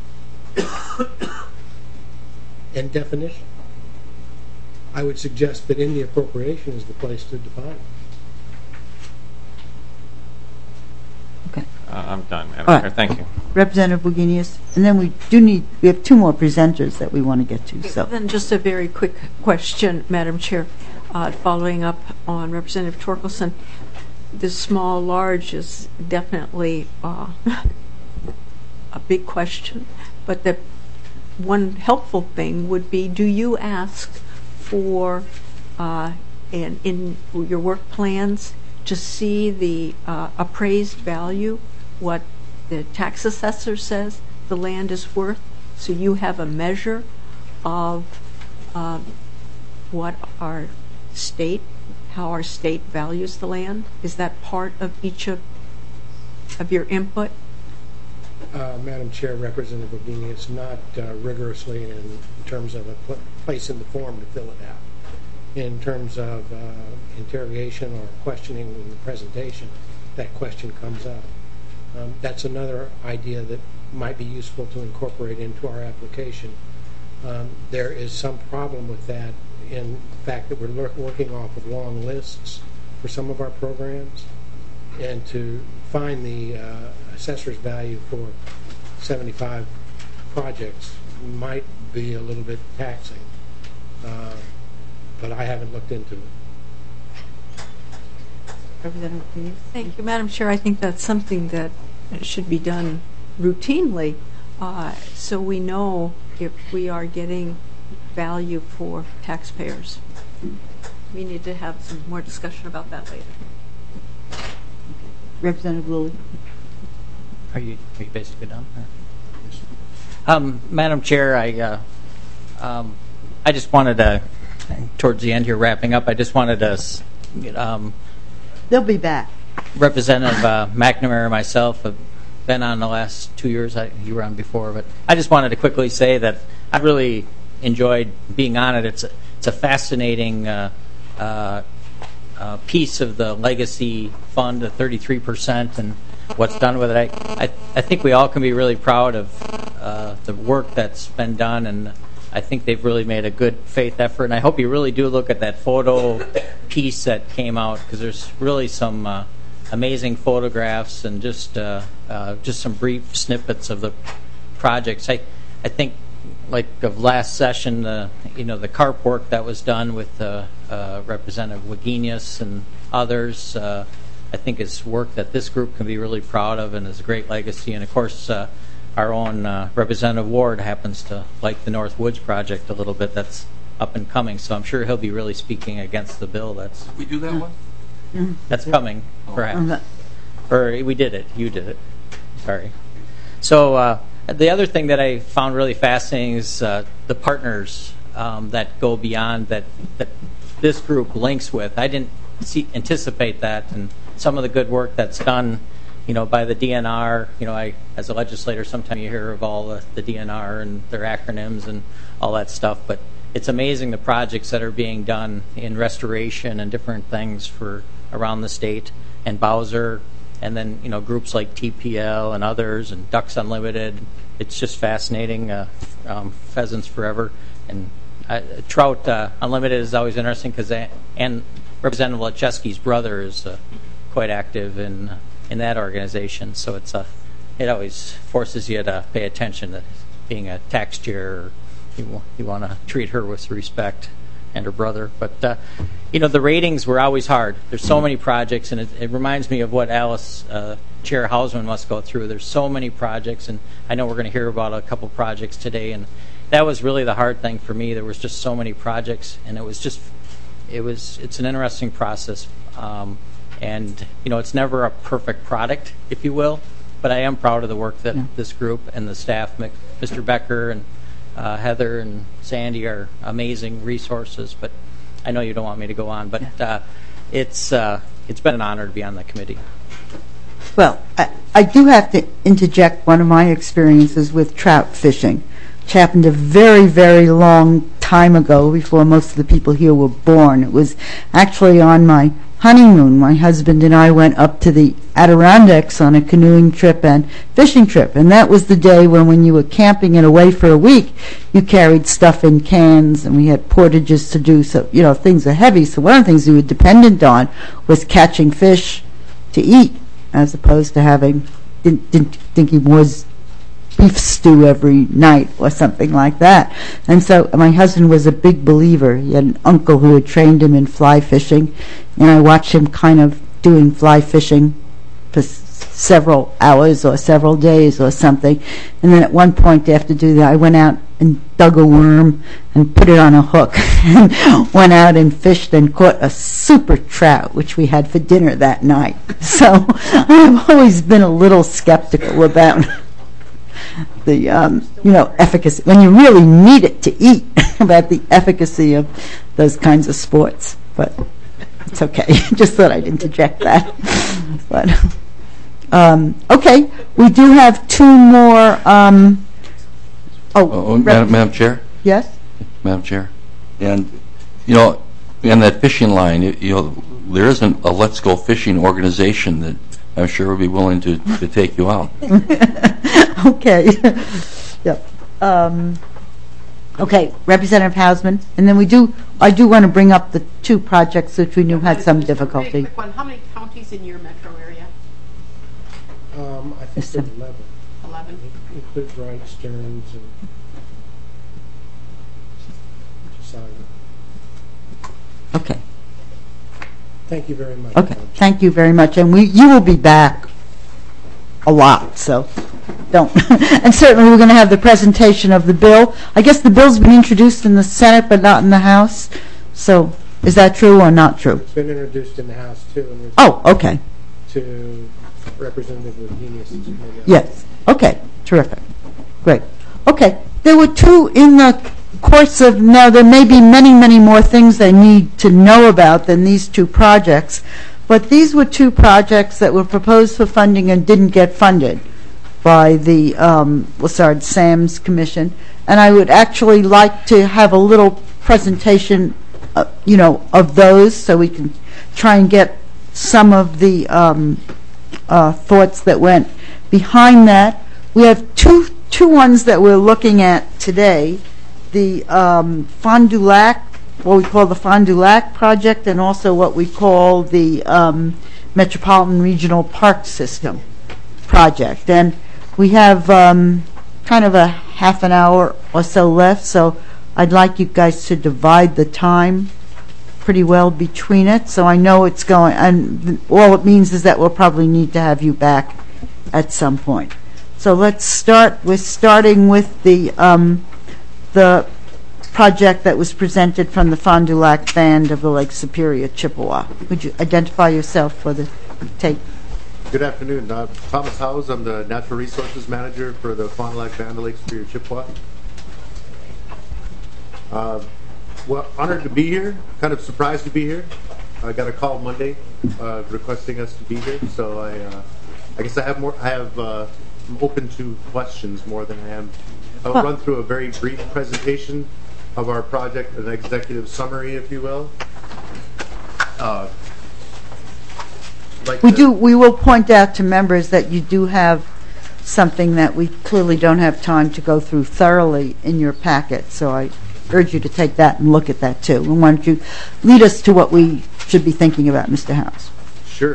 and definition. I would suggest that in the appropriation is the place to define it. Okay. Uh, I'm done, Madam All right. Chair. Thank you. Representative Wagenius, and then we do need, we have two more presenters that we want to get to. So Then just a very quick question, Madam Chair, uh, following up on Representative Torkelson. The small large is definitely uh, a big question, but the one helpful thing would be, do you ask for uh, in, in your work plans to see the uh, appraised value, what the tax assessor says the land is worth, so you have a measure of um, what our state, how our state values the land? Is that part of each of of your input? Uh, Madam Chair, Representative Bobini, it's not uh, rigorously in, in terms of a pl place in the form to fill it out. In terms of uh, interrogation or questioning in the presentation, that question comes up. Um, that's another idea that might be useful to incorporate into our application. Um, there is some problem with that in the fact that we're working off of long lists for some of our programs, and to find the uh, assessor's value for seventy-five projects might be a little bit taxing, uh, but I haven't looked into it. Representative Wagenius. Thank you, Madam Chair. I think that's something that should be done routinely, uh, so we know if we are getting value for taxpayers. We need to have some more discussion about that later. Representative Lilly. Are you, are you basically done? Um, Madam Chair, I uh, um, I just wanted to, towards the end here, wrapping up, I just wanted to, um, They'll be back. Representative uh, McNamara and myself have been on the last two years. I, you were on before, but I just wanted to quickly say that I really enjoyed being on it. It's a, it's a fascinating uh, uh, uh, piece of the legacy fund, the thirty-three percent, and what's done with it. I, I, I think we all can be really proud of uh, the work that's been done, and I think they've really made a good faith effort. And I hope you really do look at that photo piece that came out, because there's really some uh, amazing photographs and just uh, uh, just some brief snippets of the projects. I I think, like of last session, uh, you know, the carp work that was done with uh, uh, Representative Wagenius and others, uh, I think is work that this group can be really proud of and is a great legacy. And of course, uh, our own uh, Representative Ward happens to like the North Woods project a little bit. That's up and coming, so I'm sure he'll be really speaking against the bill. That's We do that one? that's coming, perhaps. Um, Or we did it. You did it. Sorry. So uh, the other thing that I found really fascinating is uh, the partners um, that go beyond that that this group links with. I didn't see, anticipate that, and some of the good work that's done, you know, by the D N R. You know, I as a legislator, sometimes you hear of all the, the D N R and their acronyms and all that stuff, but it's amazing the projects that are being done in restoration and different things for around the state, and Bowser, and then you know groups like T P L and others, and Ducks Unlimited. It's just fascinating. Uh, um, Pheasants Forever, and uh, Trout uh, Unlimited is always interesting because and Representative Lechewski's brother is uh, quite active in in that organization. So it's a it always forces you to pay attention to being a tax chair. You, you want to treat her with respect, and her brother. But, uh, you know, the ratings were always hard. There's so many projects, and it, it reminds me of what Alice, uh, Chair Hausman must go through. There's so many projects, and I know we're going to hear about a couple projects today, and that was really the hard thing for me. There was just so many projects, and it was just, it was, it's an interesting process. Um, and, you know, it's never a perfect product, if you will, but I am proud of the work that yeah. this group and the staff, Mister Becker and Uh, Heather and Sandy are amazing resources, but I know you don't want me to go on, but uh, it's uh, it's been an honor to be on the committee. Well, I, I do have to interject one of my experiences with trout fishing, which happened a very, very long time ago, before most of the people here were born. It was actually on my honeymoon. My husband and I went up to the Adirondacks on a canoeing trip and fishing trip, and that was the day when when you were camping and away for a week, you carried stuff in cans, and we had portages to do, so you know things are heavy. So one of the things we were dependent on was catching fish to eat, as opposed to having didn't, didn't think he was beef stew every night or something like that. And so my husband was a big believer. He had an uncle who had trained him in fly fishing, and I watched him kind of doing fly fishing for s- several hours or several days or something. And then at one point after doing that, I went out and dug a worm and put it on a hook and went out and fished and caught a super trout, which we had for dinner that night. So I've always been a little skeptical about the um, you know efficacy, when you really need it to eat, about the efficacy of those kinds of sports. But it's okay. Just thought I'd interject that. But um, okay, we do have two more. Um, oh, oh Madam, Madam Chair. Yes. Madam Chair, and you know, in that fishing line, you, you know, there isn't a Let's Go Fishing organization that I'm sure would be willing to, to take you out. Okay. Yep. Um, okay, Representative Hausman, and then we do. I do want to bring up the two projects which we knew had some difficulty. Quick one. How many counties in your metro area? Um, I think there's eleven. Eleven. It includes Wright, Stearns, and Chisago. Okay. Thank you very much. Okay. Thank you very much, and we you will be back a lot, so don't. And certainly we're going to have the presentation of the bill. I guess the bill's been introduced in the Senate but not in the House. So is that true or not true? It's been introduced in the House too. And oh, okay. To Representative Wagenius' committee. Yes. Okay. Terrific. Great. Okay. There were two in the course of, now there may be many, many more things I need to know about than these two projects, but these were two projects that were proposed for funding and didn't get funded by the um, Lessard Sams Commission. And I would actually like to have a little presentation, uh, you know, of those, so we can try and get some of the um, uh, thoughts that went behind that. We have two two ones that we're looking at today: the um, Fond du Lac, what we call the Fond du Lac project, and also what we call the um, Metropolitan Regional Park System project. And we have um, kind of a half an hour or so left, so I'd like you guys to divide the time pretty well between it, so I know it's going, and th- all it means is that we'll probably need to have you back at some point. So let's start with starting with the um, the project that was presented from the Fond du Lac Band of the Lake Superior Chippewa. Would you identify yourself for the tape? Good afternoon. Uh, Thomas Howes. I'm the Natural Resources Manager for the Fond du Lac Band of Lake Superior Chippewa. Uh, well, honored to be here. Kind of surprised to be here. I got a call Monday uh, requesting us to be here, so I, uh, I guess I have more. I have. Uh, I'm open to questions more than I am. I'll huh. run through a very brief presentation of our project, an executive summary, if you will. Uh, like We to- do, we will point out to members that you do have something that we clearly don't have time to go through thoroughly in your packet, so I urge you to take that and look at that too. And why don't you lead us to what we should be thinking about, Mister House? Sure.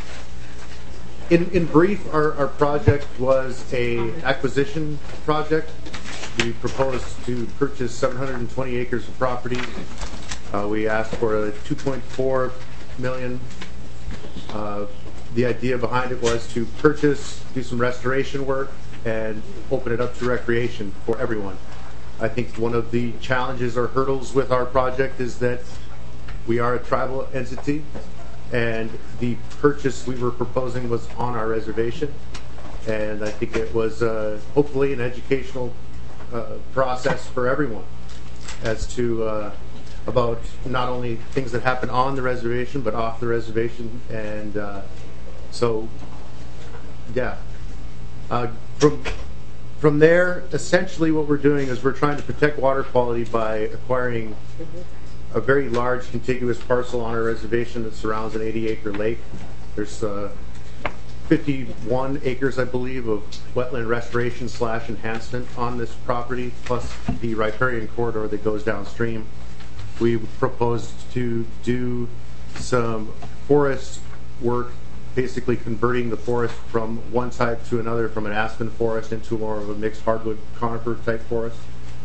In, in brief, our, our project was a acquisition project. We proposed to purchase seven hundred twenty acres of property. Uh, we asked for a two point four million. Uh, the idea behind it was to purchase, do some restoration work, and open it up to recreation for everyone. I think one of the challenges or hurdles with our project is that we are a tribal entity, and the purchase we were proposing was on our reservation. And I think it was uh, hopefully an educational uh, process for everyone as to uh, about not only things that happen on the reservation but off the reservation. And uh, so, yeah. Uh, from from there, essentially what we're doing is we're trying to protect water quality by acquiring a very large contiguous parcel on our reservation that surrounds an eighty acre lake. There's uh, fifty-one acres, I believe, of wetland restoration slash enhancement on this property, plus the riparian corridor that goes downstream. We proposed to do some forest work, basically converting the forest from one type to another, from an aspen forest into more of a mixed hardwood conifer type forest,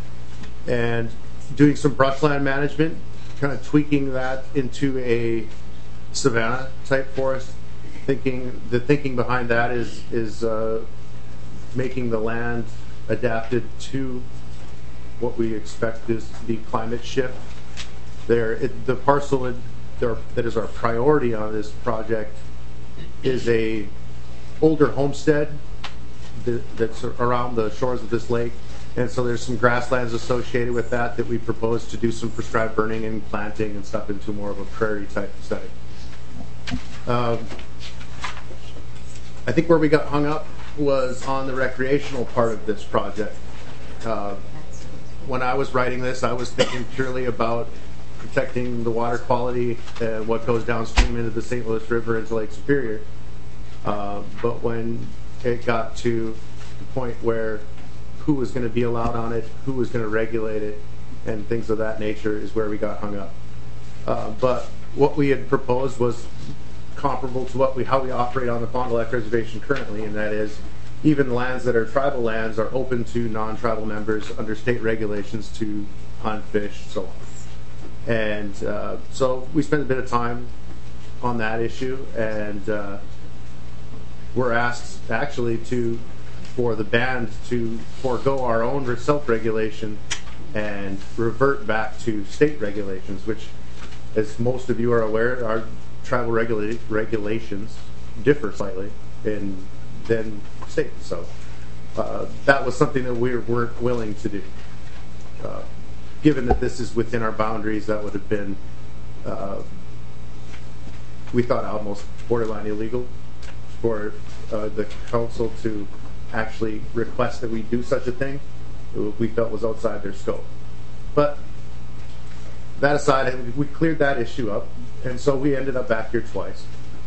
and doing some brushland management, kind of tweaking that into a savanna type forest. Thinking the thinking behind that is is uh, making the land adapted to what we expect is the climate shift. There, it, the parcel that, there, that is our priority on this project is a older homestead that, that's around the shores of this lake, and so there's some grasslands associated with that that we propose to do some prescribed burning and planting and stuff into more of a prairie type setting. Um, I think where we got hung up was on the recreational part of this project. Uh, when I was writing this, I was thinking purely about protecting the water quality and what goes downstream into the Saint Louis River into Lake Superior. Uh, but when it got to the point where who was going to be allowed on it, who was going to regulate it, and things of that nature is where we got hung up. Uh, but what we had proposed was comparable to what we how we operate on the Fond du Lac Reservation currently, and that is even lands that are tribal lands are open to non-tribal members under state regulations to hunt, fish, so on. And uh, so we spent a bit of time on that issue, and uh, we're asked actually to for the band to forego our own self-regulation and revert back to state regulations, which, as most of you are aware, our tribal regula regulations differ slightly in than state. So uh, that was something that we weren't willing to do. Uh, given that this is within our boundaries, that would have been, uh, we thought, almost borderline illegal for uh, the council to actually request that we do such a thing. We felt was outside their scope. But that aside, we cleared that issue up, and so we ended up back here twice.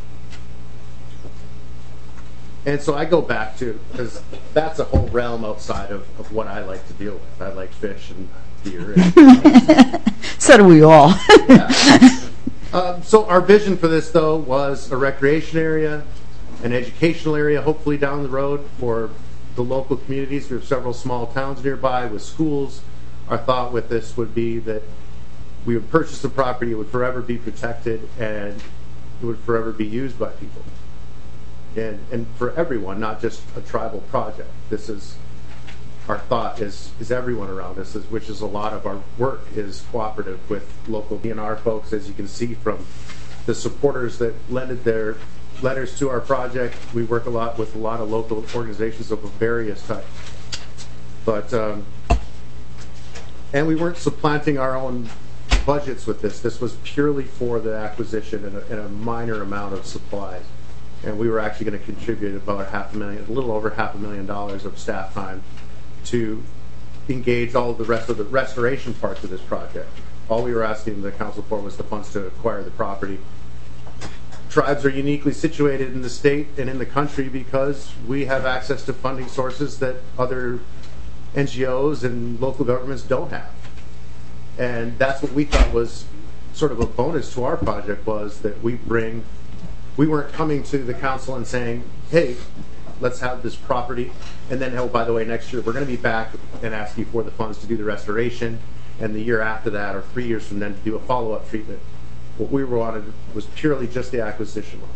And so I go back to, because that's a whole realm outside of, of what I like to deal with. I like fish and beer. And, so do we all. yeah. um, so our vision for this, though, was a recreation area, an educational area, hopefully down the road for the local communities. We have several small towns nearby with schools. Our thought with this would be that we would purchase the property, it would forever be protected, and it would forever be used by people. And, and for everyone, not just a tribal project. This is our thought is is everyone around us, is, which is a lot of our work is cooperative with local D N R folks, as you can see from the supporters that lended their letters to our project. We work a lot with a lot of local organizations of various types. But um, and we weren't supplanting our own budgets with this. This was purely for the acquisition and a, and a minor amount of supplies. And we were actually going to contribute about half a million, a little over half a million dollars of staff time to engage all of the rest of the restoration parts of this project. All we were asking the council for was the funds to acquire the property, tribes are uniquely situated in the state and in the country because we have access to funding sources that other N G Os and local governments don't have. And that's what we thought was sort of a bonus to our project, was that we bring, we weren't coming to the council and saying, hey, let's have this property, and then, oh, by the way, next year we're going to be back and ask you for the funds to do the restoration, and the year after that, or three years from then, to do a follow-up treatment. What we wanted was purely just the acquisition loan.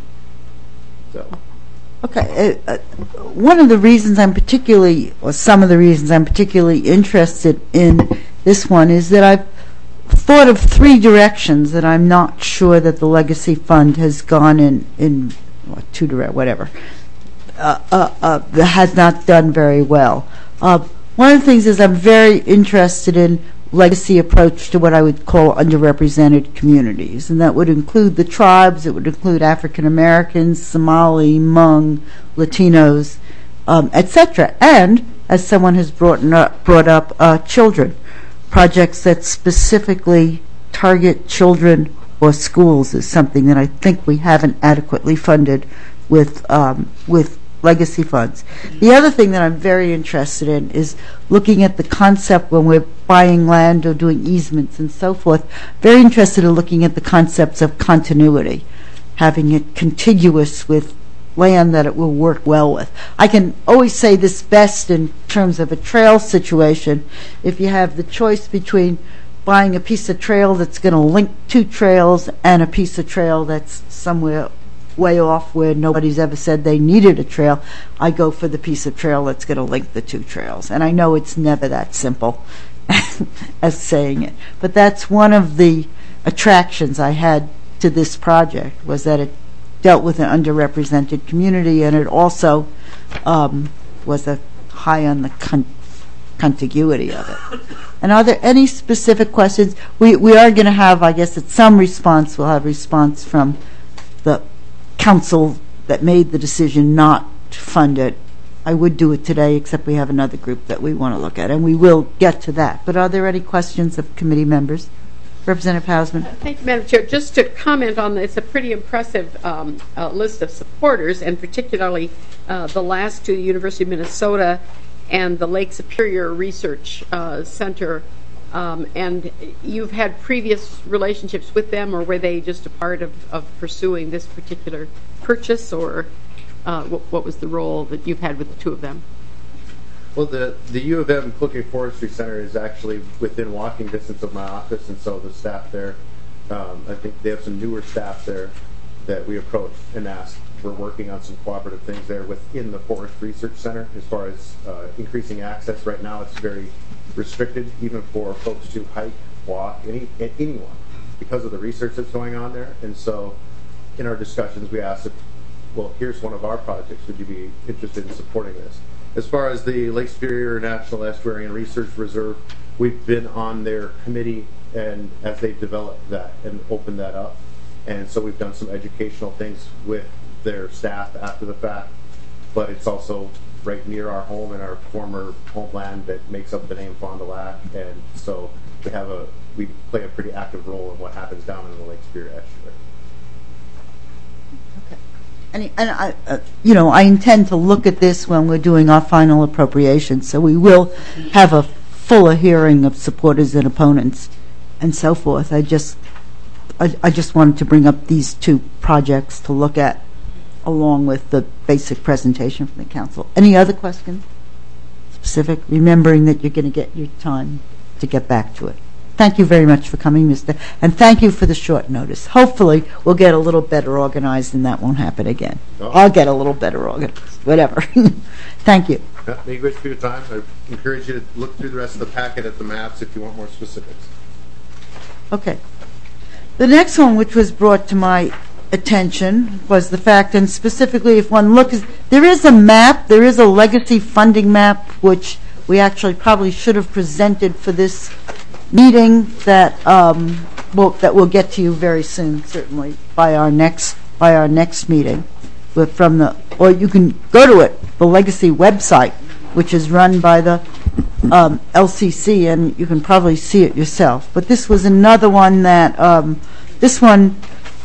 So. Okay. Uh, uh, one of the reasons I'm particularly, or some of the reasons I'm particularly interested in this one is that I've thought of three directions that I'm not sure that the Legacy Fund has gone in, in well, two direct, whatever, uh, uh, uh, that has not done very well. Uh, one of the things is I'm very interested in legacy approach to what I would call underrepresented communities, and that would include the tribes, it would include African Americans, Somali, Hmong, Latinos, um, et cetera. And, as someone has brought up, brought up uh, children, projects that specifically target children or schools is something that I think we haven't adequately funded with um, with legacy funds. The other thing that I'm very interested in is looking at the concept when we're buying land or doing easements and so forth. Very interested in looking at the concepts of continuity, having it contiguous with land that it will work well with. I can always say this best in terms of a trail situation. If you have the choice between buying a piece of trail that's going to link two trails and a piece of trail that's somewhere way off where nobody's ever said they needed a trail, I go for the piece of trail that's going to link the two trails. And I know it's never that simple as saying it. But that's one of the attractions I had to this project, was that it dealt with an underrepresented community, and it also um, was a high on the con- contiguity of it. And are there any specific questions? We, we are going to have, I guess, at some response, we'll have response from the council that made the decision not to fund it. I would do it today, except we have another group that we want to look at, and we will get to that. But are there any questions of committee members? Representative Hausman. Uh, thank you, Madam Chair. Just to comment on this, it's a pretty impressive um, uh, list of supporters, and particularly uh, the last two, the University of Minnesota and the Lake Superior Research uh, Center. Um, and you've had previous relationships with them, or were they just a part of, of pursuing this particular purchase, or uh, what, what was the role that you've had with the two of them? Well, the, the U of M Cloquet Forestry Center is actually within walking distance of my office, and so the staff there, um, I think they have some newer staff there that we approached and asked. We're working on some cooperative things there within the Forest Research Center as far as uh, increasing access. Right now it's very restricted, even for folks to hike, walk, any anyone, because of the research that's going on there. And so in our discussions we asked if, well, here's one of our projects, would you be interested in supporting this? As far as the Lake Superior National Estuary and Research Reserve, we've been on their committee and as they've developed that and opened that up. And so we've done some educational things with their staff after the fact, but it's also right near our home and our former homeland that makes up the name Fond du Lac, and so we have a we play a pretty active role in what happens down in the Lake Superior estuary. Okay. And, and I, uh, you know, I intend to look at this when we're doing our final appropriation, so we will have a fuller hearing of supporters and opponents and so forth. I just, I, I just wanted to bring up these two projects to look at, along with the basic presentation from the council. Any other questions? Specific, remembering that you're going to get your time to get back to it. Thank you very much for coming, Mister And thank you for the short notice. Hopefully, we'll get a little better organized and that won't happen again. Oh. I'll get a little better organized, whatever. Thank you. Yeah, thank you for your time. I encourage you to look through the rest of the packet at the maps if you want more specifics. Okay. The next one, which was brought to my attention, was the fact, and specifically if one looks, there is a map, there is a legacy funding map, which we actually probably should have presented for this meeting, that um, will, that we'll get to you very soon, certainly by our next by our next meeting. But from the, or you can go to it, the legacy website, which is run by the um, L C C, and you can probably see it yourself. But this was another one that um, this one.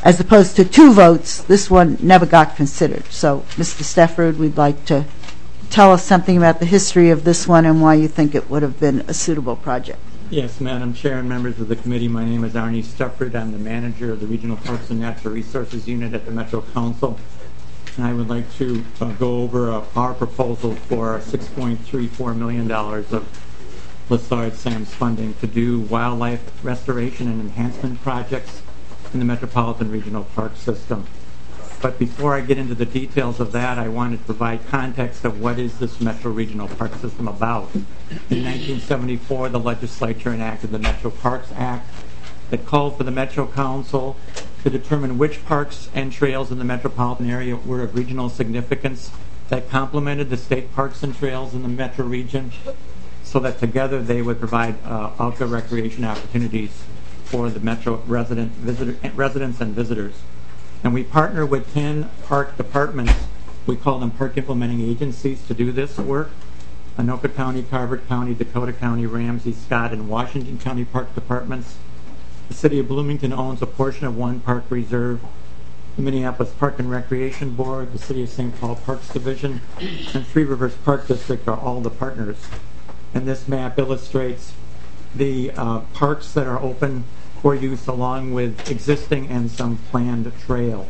as opposed to two votes, this one never got considered. So, Mister Stefford, we'd like to tell us something about the history of this one and why you think it would have been a suitable project. Yes, Madam Chair and members of the committee, my name is Arnie Stefford. I'm the manager of the Regional Parks and Natural Resources Unit at the Metro Council. And I would like to uh, go over uh, our proposal for six point three four million dollars of Lessard Sam's funding to do wildlife restoration and enhancement projects in the Metropolitan Regional Park System. But before I get into the details of that, I wanted to provide context of what is this Metro Regional Park System about. In nineteen seventy-four, the legislature enacted the Metro Parks Act that called for the Metro Council to determine which parks and trails in the metropolitan area were of regional significance that complemented the state parks and trails in the metro region, so that together they would provide uh, outdoor recreation opportunities for the metro resident, visitor, residents and visitors. And we partner with ten park departments, we call them park implementing agencies, to do this work. Anoka County, Carver County, Dakota County, Ramsey, Scott, and Washington County Park Departments. The City of Bloomington owns a portion of one park reserve. The Minneapolis Park and Recreation Board, the City of Saint Paul Parks Division, and Three Rivers Park District are all the partners. And this map illustrates the uh, parks that are open for use along with existing and some planned trails.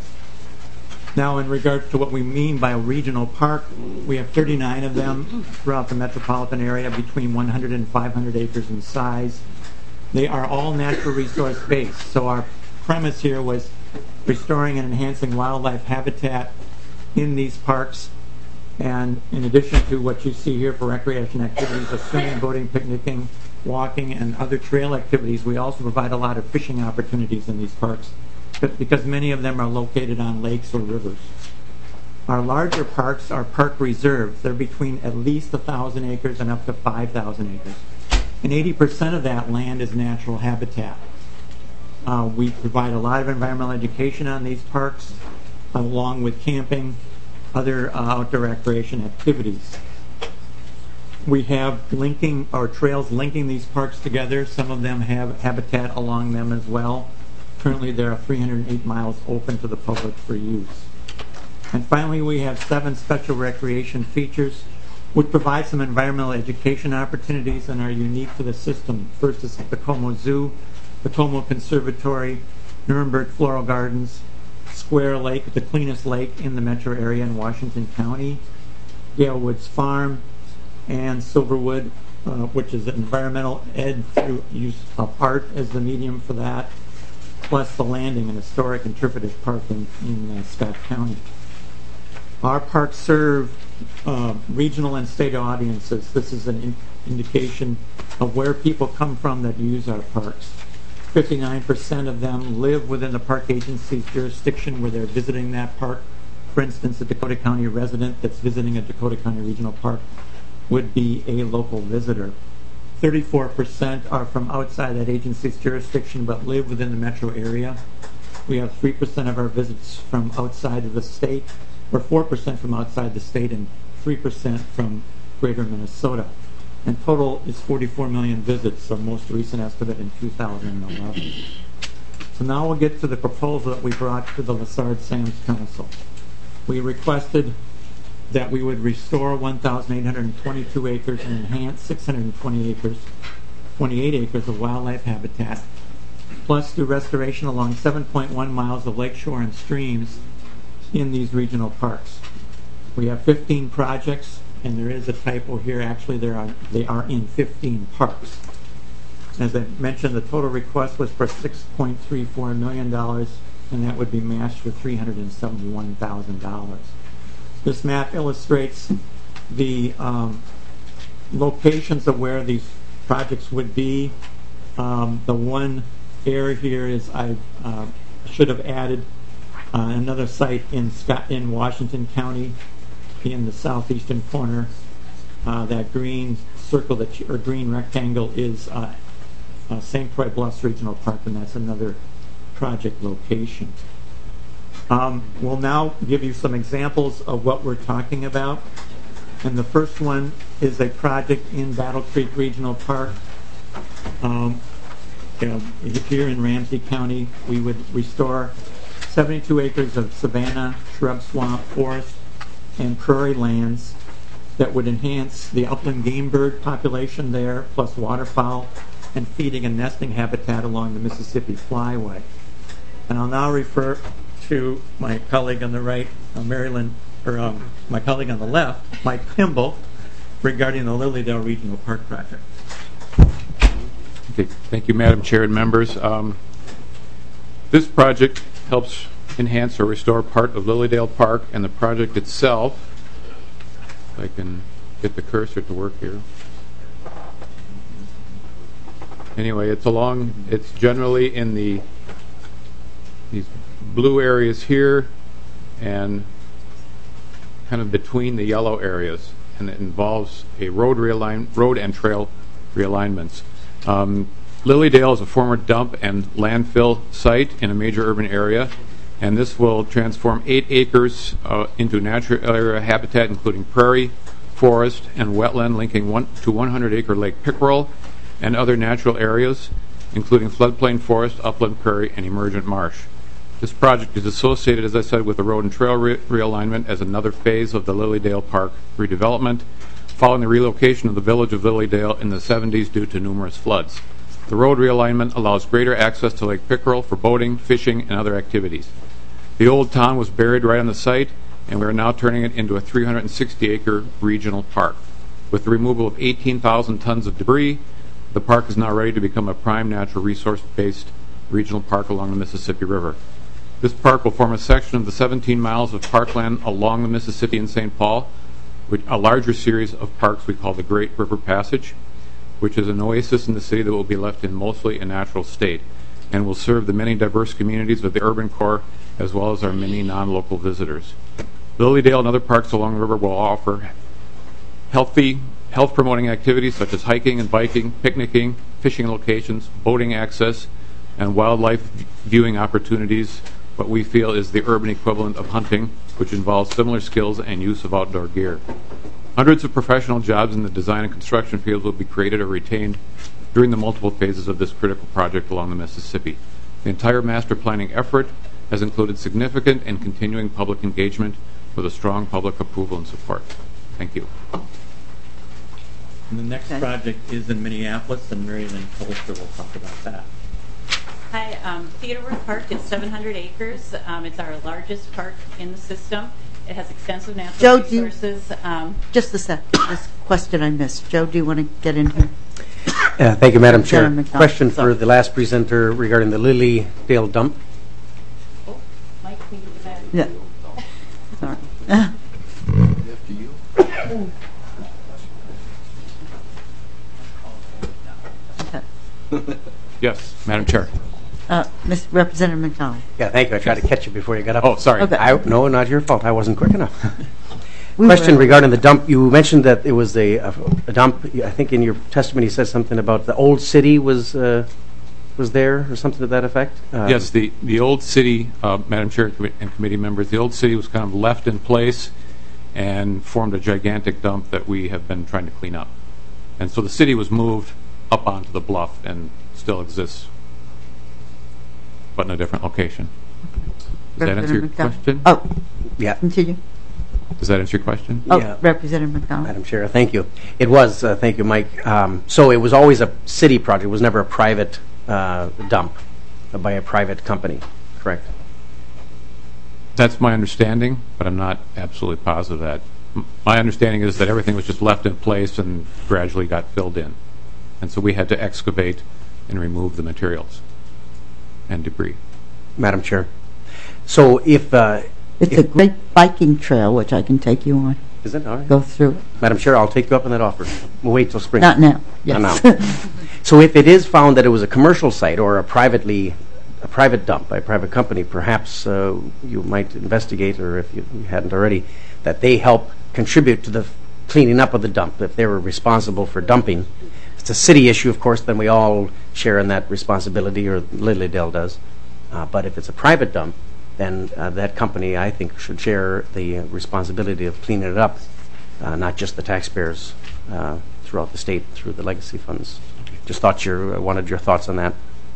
Now, in regards to what we mean by a regional park, we have thirty-nine of them throughout the metropolitan area, between one hundred and five hundred acres in size. They are all natural resource based. So our premise here was restoring and enhancing wildlife habitat in these parks. And in addition to what you see here for recreation activities of swimming, boating, picnicking, walking, and other trail activities, we also provide a lot of fishing opportunities in these parks because many of them are located on lakes or rivers. Our larger parks are park reserves. They're between at least one thousand acres and up to five thousand acres. And eighty percent of that land is natural habitat. Uh, we provide a lot of environmental education on these parks, along with camping, other uh, outdoor recreation activities. We have linking or trails linking these parks together. Some of them have habitat along them as well. Currently, there are three hundred eight miles open to the public for use. And finally, we have seven special recreation features which provide some environmental education opportunities and are unique to the system. First is the Como Zoo, the Como Conservatory, Nuremberg Floral Gardens, Square Lake, the cleanest lake in the metro area in Washington County, Gale Woods Farm, and Silverwood, uh, which is an environmental ed through use of art as the medium for that, plus the Landing, an historic interpretive park in, in uh, Scott County. Our parks serve uh, regional and state audiences. This is an in indication of where people come from that use our parks. fifty-nine percent of them live within the park agency's jurisdiction where they're visiting that park. For instance, a Dakota County resident that's visiting a Dakota County Regional Park would be a local visitor. thirty-four percent are from outside that agency's jurisdiction but live within the metro area. We have three percent of our visits from outside of the state, or four percent from outside the state and three percent from greater Minnesota. And total is forty-four million visits, our most recent estimate in two thousand eleven. So now we'll get to the proposal that we brought to the Lessard Sam's Council. We requested that we would restore one thousand eight hundred twenty-two acres and enhance six hundred twenty acres, twenty-eight acres of wildlife habitat, plus do restoration along seven point one miles of lakeshore and streams in these regional parks. We have fifteen projects, and there is a typo here. Actually, there are they are in fifteen parks. As I mentioned, the total request was for six point three four million dollars, and that would be matched with three hundred seventy-one thousand dollars. This map illustrates the um, locations of where these projects would be. Um, the one error here is I uh, should have added uh, another site in Scott in Washington County, in the southeastern corner. Uh, that green circle that you, or green rectangle is uh, uh, Saint Croix Bluffs Regional Park, and that's another project location. Um, we'll now give you some examples of what we're talking about. And the first one is a project in Battle Creek Regional Park. Um, you know, here in Ramsey County, we would restore seventy-two acres of savanna, shrub swamp, forest, and prairie lands that would enhance the upland game bird population there, plus waterfowl and feeding and nesting habitat along the Mississippi Flyway. And I'll now refer to my colleague on the right, uh, Marilyn, or um, my colleague on the left, Mike Kimball, regarding the Lilydale Regional Park project. Okay, thank you, Madam Chair and members. Um, this project helps enhance or restore part of Lilydale Park, and the project itself, if I can get the cursor to work here. Anyway, it's along, it's generally in the these blue areas here and kind of between the yellow areas, and it involves a road realign, road and trail realignments. Um, Lilydale is a former dump and landfill site in a major urban area, and this will transform eight acres uh, into natural area habitat, including prairie, forest, and wetland, linking one to one hundred acre Lake Pickerel and other natural areas, including floodplain forest, upland prairie, and emergent marsh. This project is associated, as I said, with the road and trail re realignment as another phase of the Lilydale Park redevelopment, following the relocation of the village of Lilydale in the seventies due to numerous floods. The road realignment allows greater access to Lake Pickerel for boating, fishing, and other activities. The old town was buried right on the site, and we are now turning it into a three hundred sixty acre regional park. With the removal of eighteen thousand tons of debris, the park is now ready to become a prime natural resource-based regional park along the Mississippi River. This park will form a section of the seventeen miles of parkland along the Mississippi in Saint Paul, with a larger series of parks we call the Great River Passage, which is an oasis in the city that will be left in mostly a natural state and will serve the many diverse communities of the urban core as well as our many non-local visitors. Lilydale and other parks along the river will offer healthy, health-promoting activities such as hiking and biking, picnicking, fishing locations, boating access, and wildlife viewing opportunities, what we feel is the urban equivalent of hunting, which involves similar skills and use of outdoor gear. Hundreds of professional jobs in the design and construction fields will be created or retained during the multiple phases of this critical project along the Mississippi. The entire master planning effort has included significant and continuing public engagement with a strong public approval and support. Thank you. And the next Okay. project is in Minneapolis, and Mary Lynn Colster will talk about that. Hi, um, Theodore Park is seven hundred acres. Um, it's our largest park in the system. It has extensive natural Joe, do you- resources. Um, Just a sec. This question I missed. Joe, do you want to get in here? Uh, thank you, Madam Chair. Chairman McDonald. Question for Sorry. the last presenter regarding the Lilydale dump. oh, Mike, can you do that? Yeah. Sorry. After you. Okay. Yes, Madam Chair. Uh, Mister Representative McDonald. Yeah, thank you. I tried to catch you before you got up. Oh, sorry. Okay. I, no, not your fault. I wasn't quick enough. We Question were- regarding the dump. You mentioned that it was a, a, a dump. I think in your testimony you said something about the old city was uh, was there or something to that effect. Uh, Yes, the, the old city, uh, Madam Chair and committee members, the old city was kind of left in place and formed a gigantic dump that we have been trying to clean up. And so the city was moved up onto the bluff and still exists, but in a different location. Does that answer your Representative question? McDonald. Oh, yeah. continue. Does that answer your question? Oh, Yeah. Representative McDonald. Madam Chair, thank you. It was, uh, thank you, Mike. Um, so it was always a city project. It was never a private uh, dump by a private company, correct? That's my understanding, but I'm not absolutely positive of that. M- My understanding is that everything was just left in place and gradually got filled in. And so we had to excavate and remove the materials and debris. Madam Chair. So if... Uh, It's if, a great biking trail, which I can take you on. Is it? All right. Go through it. Madam Chair, I'll take you up on that offer. We'll wait till spring. Not now. Yes. Not now. So if it is found that it was a commercial site or a privately, a private dump by a private company, perhaps uh, you might investigate, or if you, you hadn't already, that they help contribute to the cleaning up of the dump. If they were responsible for dumping, it's a city issue, of course, then we all share in that responsibility, or Lilydale does. Uh, but if it's a private dump, then uh, that company, I think, should share the responsibility of cleaning it up, uh, not just the taxpayers uh, throughout the state through the legacy funds. Just thought your uh, wanted your thoughts on that.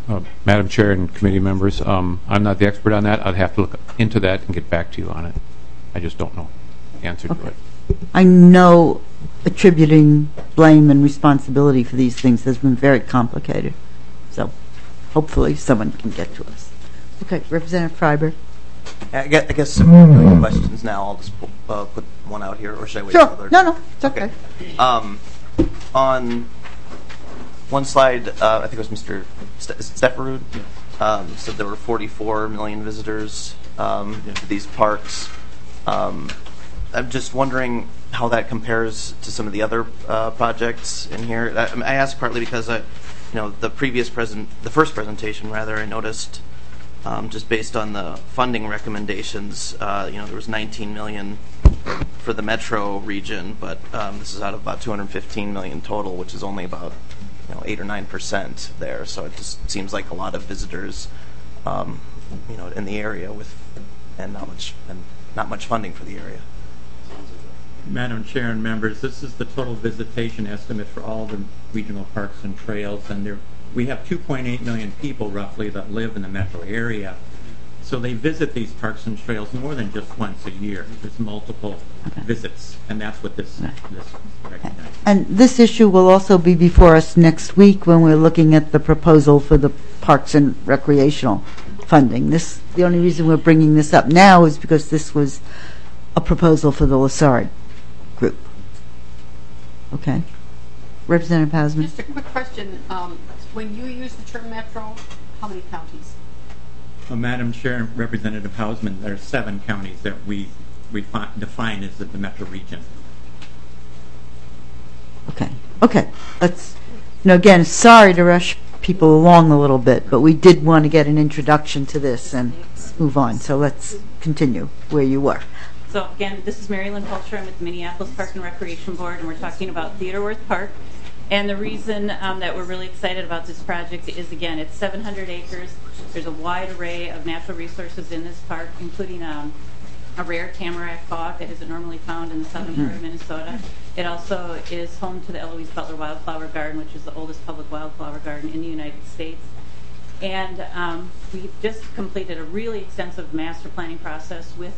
Uh, Madam Chair and committee members, um, I'm not the expert on that. I'd have to look into that and get back to you on it. I just don't know the answer Okay. to it. I know attributing blame and responsibility for these things has been very complicated. So hopefully someone can get to us. Okay, Representative Freiberg. I guess, I guess some more questions now. I'll just uh, put one out here, or should I wait? Sure. For other? No, no, it's okay. Um, on one slide, uh, I think it was Mister Ste- Stefferud, um, said there were forty-four million visitors um, to these parks. Um, I'm just wondering how that compares to some of the other uh, projects in here. I, I ask partly because I, you know, the previous present, the first presentation rather, I noticed um, just based on the funding recommendations, uh, you know, there was nineteen million for the metro region, but um, this is out of about two hundred fifteen million total, which is only about, you know, eight or nine percent there. So it just seems like a lot of visitors, um, you know, in the area with, and not much, and not much funding for the area. Madam Chair and members, this is the total visitation estimate for all the regional parks and trails, and there, we have two point eight million people roughly that live in the metro area. So they visit these parks and trails more than just once a year. There's multiple okay. visits, and that's what this, this recognizes. And this issue will also be before us next week when we're looking at the proposal for the parks and recreational funding. This, the only reason we're bringing this up now is because this was a proposal for the Lessard group. Okay. Representative Hausman. Just a quick question. Um, when you use the term metro, how many counties? Well, Madam Chair and Representative Hausman, there are seven counties that we, we fi- define as the, the metro region. Okay. Okay. Let's, you know, again, sorry to rush people along a little bit, but we did want to get an introduction to this and move on. So let's continue where you were. So again, this is Mary Lynn Pulcher. I'm with the Minneapolis Park and Recreation Board, and we're talking about Theodore Wirth Park. And the reason um, that we're really excited about this project is, again, it's seven hundred acres. There's a wide array of natural resources in this park, including um, a rare tamarack bog that isn't normally found in the southern part of Minnesota. It also is home to the Eloise Butler Wildflower Garden, which is the oldest public wildflower garden in the United States. And um, we've just completed a really extensive master planning process with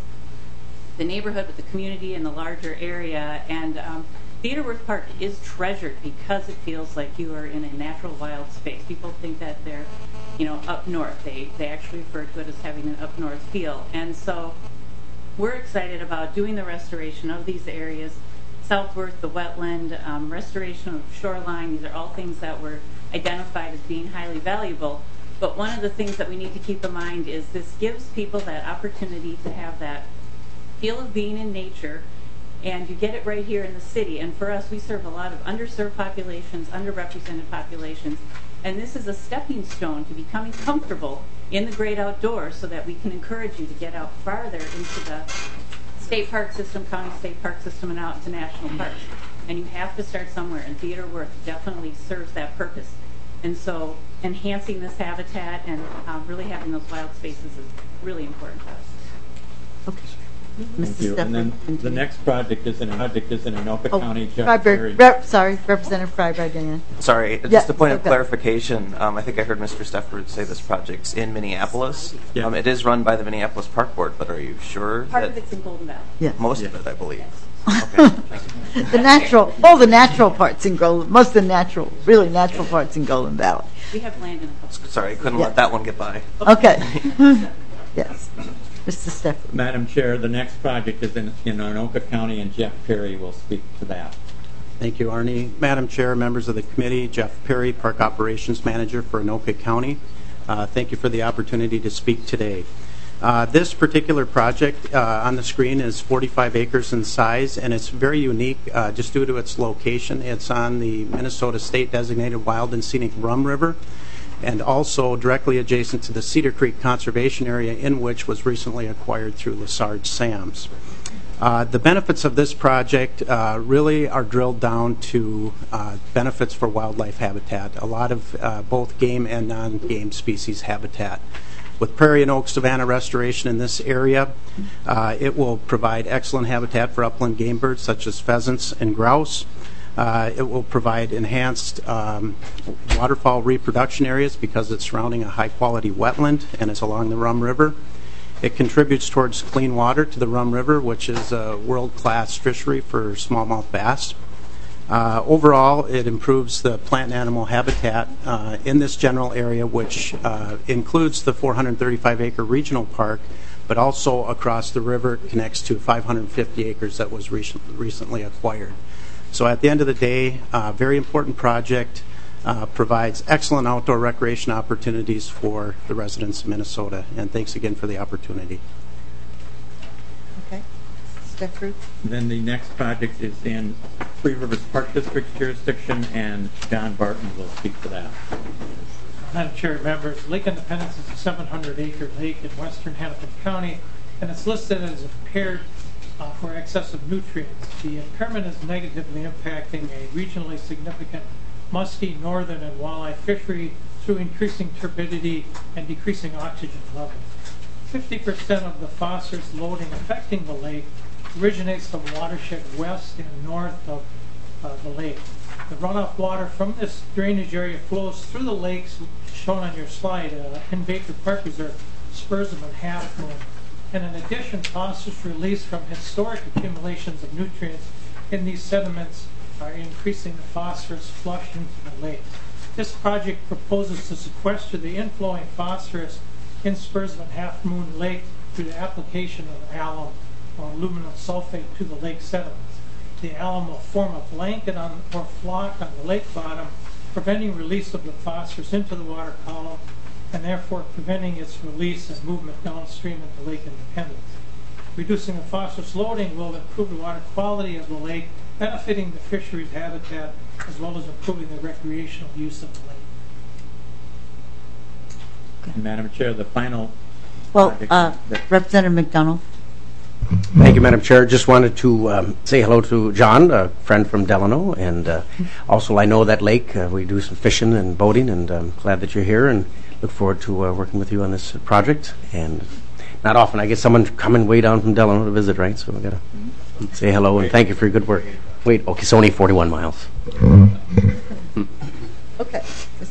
the neighborhood, with the community, and the larger area. And um, Theodore Wirth Park is treasured because it feels like you are in a natural wild space. People think that they're, you know, up north. They they actually refer to it as having an up north feel. And so we're excited about doing the restoration of these areas. South Wirth, the wetland, um, restoration of shoreline. These are all things that were identified as being highly valuable. But one of the things that we need to keep in mind is this gives people that opportunity to have that feel of being in nature, and you get it right here in the city. And for us, we serve a lot of underserved populations, underrepresented populations, and this is a stepping stone to becoming comfortable in the great outdoors so that we can encourage you to get out farther into the state park system, county state park system, and out into national parks. And you have to start somewhere, and Theodore Wirth definitely serves that purpose. And so enhancing this habitat and uh, really having those wild spaces is really important to us. Okay. Thank you. And then the next project is in project is in Anoka oh, County. Freiberg, Rep, sorry, Representative Freiberg again. Sorry, just yeah, a point of okay. clarification. Um, I think I heard Mister Stefferud say this project's in Minneapolis. Yeah. Um, it is run by the Minneapolis Park Board, but are you sure? Part that of it's in Golden Valley. Yeah. Most yeah. of it, I believe. Yes. Okay. The natural, all the natural parts in Golden, most of the natural, really natural parts in Golden Valley. We have land in a couple. Sorry, couldn't yeah. let that one get by. Okay. Yes. Mister Stefferud. Madam Chair, the next project is in, in Anoka County, and Jeff Perry will speak to that. Thank you, Arnie. Madam Chair, members of the committee, Jeff Perry, Park Operations Manager for Anoka County. Uh, thank you for the opportunity to speak today. Uh, this particular project uh, on the screen is forty-five acres in size, and it's very unique uh, just due to its location. It's on the Minnesota State Designated Wild and Scenic Rum River, and also directly adjacent to the Cedar Creek Conservation Area, in which was recently acquired through Lessard Sams. Uh, the benefits of this project uh, really are drilled down to uh, benefits for wildlife habitat, a lot of uh, both game and non-game species habitat. With prairie and oak savanna restoration in this area, uh, it will provide excellent habitat for upland game birds such as pheasants and grouse. Uh, it will provide enhanced um, waterfowl reproduction areas because it's surrounding a high-quality wetland and it's along the Rum River. It contributes towards clean water to the Rum River, which is a world-class fishery for smallmouth bass. Uh, overall, it improves the plant and animal habitat uh, in this general area, which uh, includes the four hundred thirty-five acre regional park, but also across the river connects to five hundred fifty acres that was recent, recently acquired. So at the end of the day, a uh, very important project, uh, provides excellent outdoor recreation opportunities for the residents of Minnesota. And thanks again for the opportunity. Okay. Steph Ruth? Then the next project is in Three Rivers Park District jurisdiction, and John Barton will speak to that. Madam Chair, members, Lake Independence is a seven hundred acre lake in western Hennepin County, and it's listed as impaired uh, for excess of nutrients. The impairment is negatively impacting a regionally significant musky, northern, and walleye fishery through increasing turbidity and decreasing oxygen levels. fifty percent of the phosphorus loading affecting the lake originates from watershed west and north of uh, the lake. The runoff water from this drainage area flows through the lakes shown on your slide uh, in Baker Park Reserve, Spurzum, and Half Moon. And in addition, phosphorus released from historic accumulations of nutrients in these sediments are increasing the phosphorus flush into the lakes. This project proposes to sequester the inflowing phosphorus in Spurzum and Half Moon Lake through the application of alum or aluminum sulfate to the lake sediments. The alum will form a blanket on, or flock on the lake bottom, preventing release of the phosphorus into the water column and therefore preventing its release and movement downstream into Lake Independence. Reducing the phosphorus loading will improve the water quality of the lake, benefiting the fisheries habitat as well as improving the recreational use of the lake. And Madam Chair, the final Well, uh, Representative McDonald. Thank you, Madam Chair. Just wanted to um, say hello to John, a friend from Delano, and uh, also I know that lake. Uh, we do some fishing and boating, and I'm glad that you're here and look forward to uh, working with you on this project. And not often I get someone coming way down from Delano to visit, right? So we got to say hello and thank you for your good work. Wait, okay, it's only forty-one miles. Okay.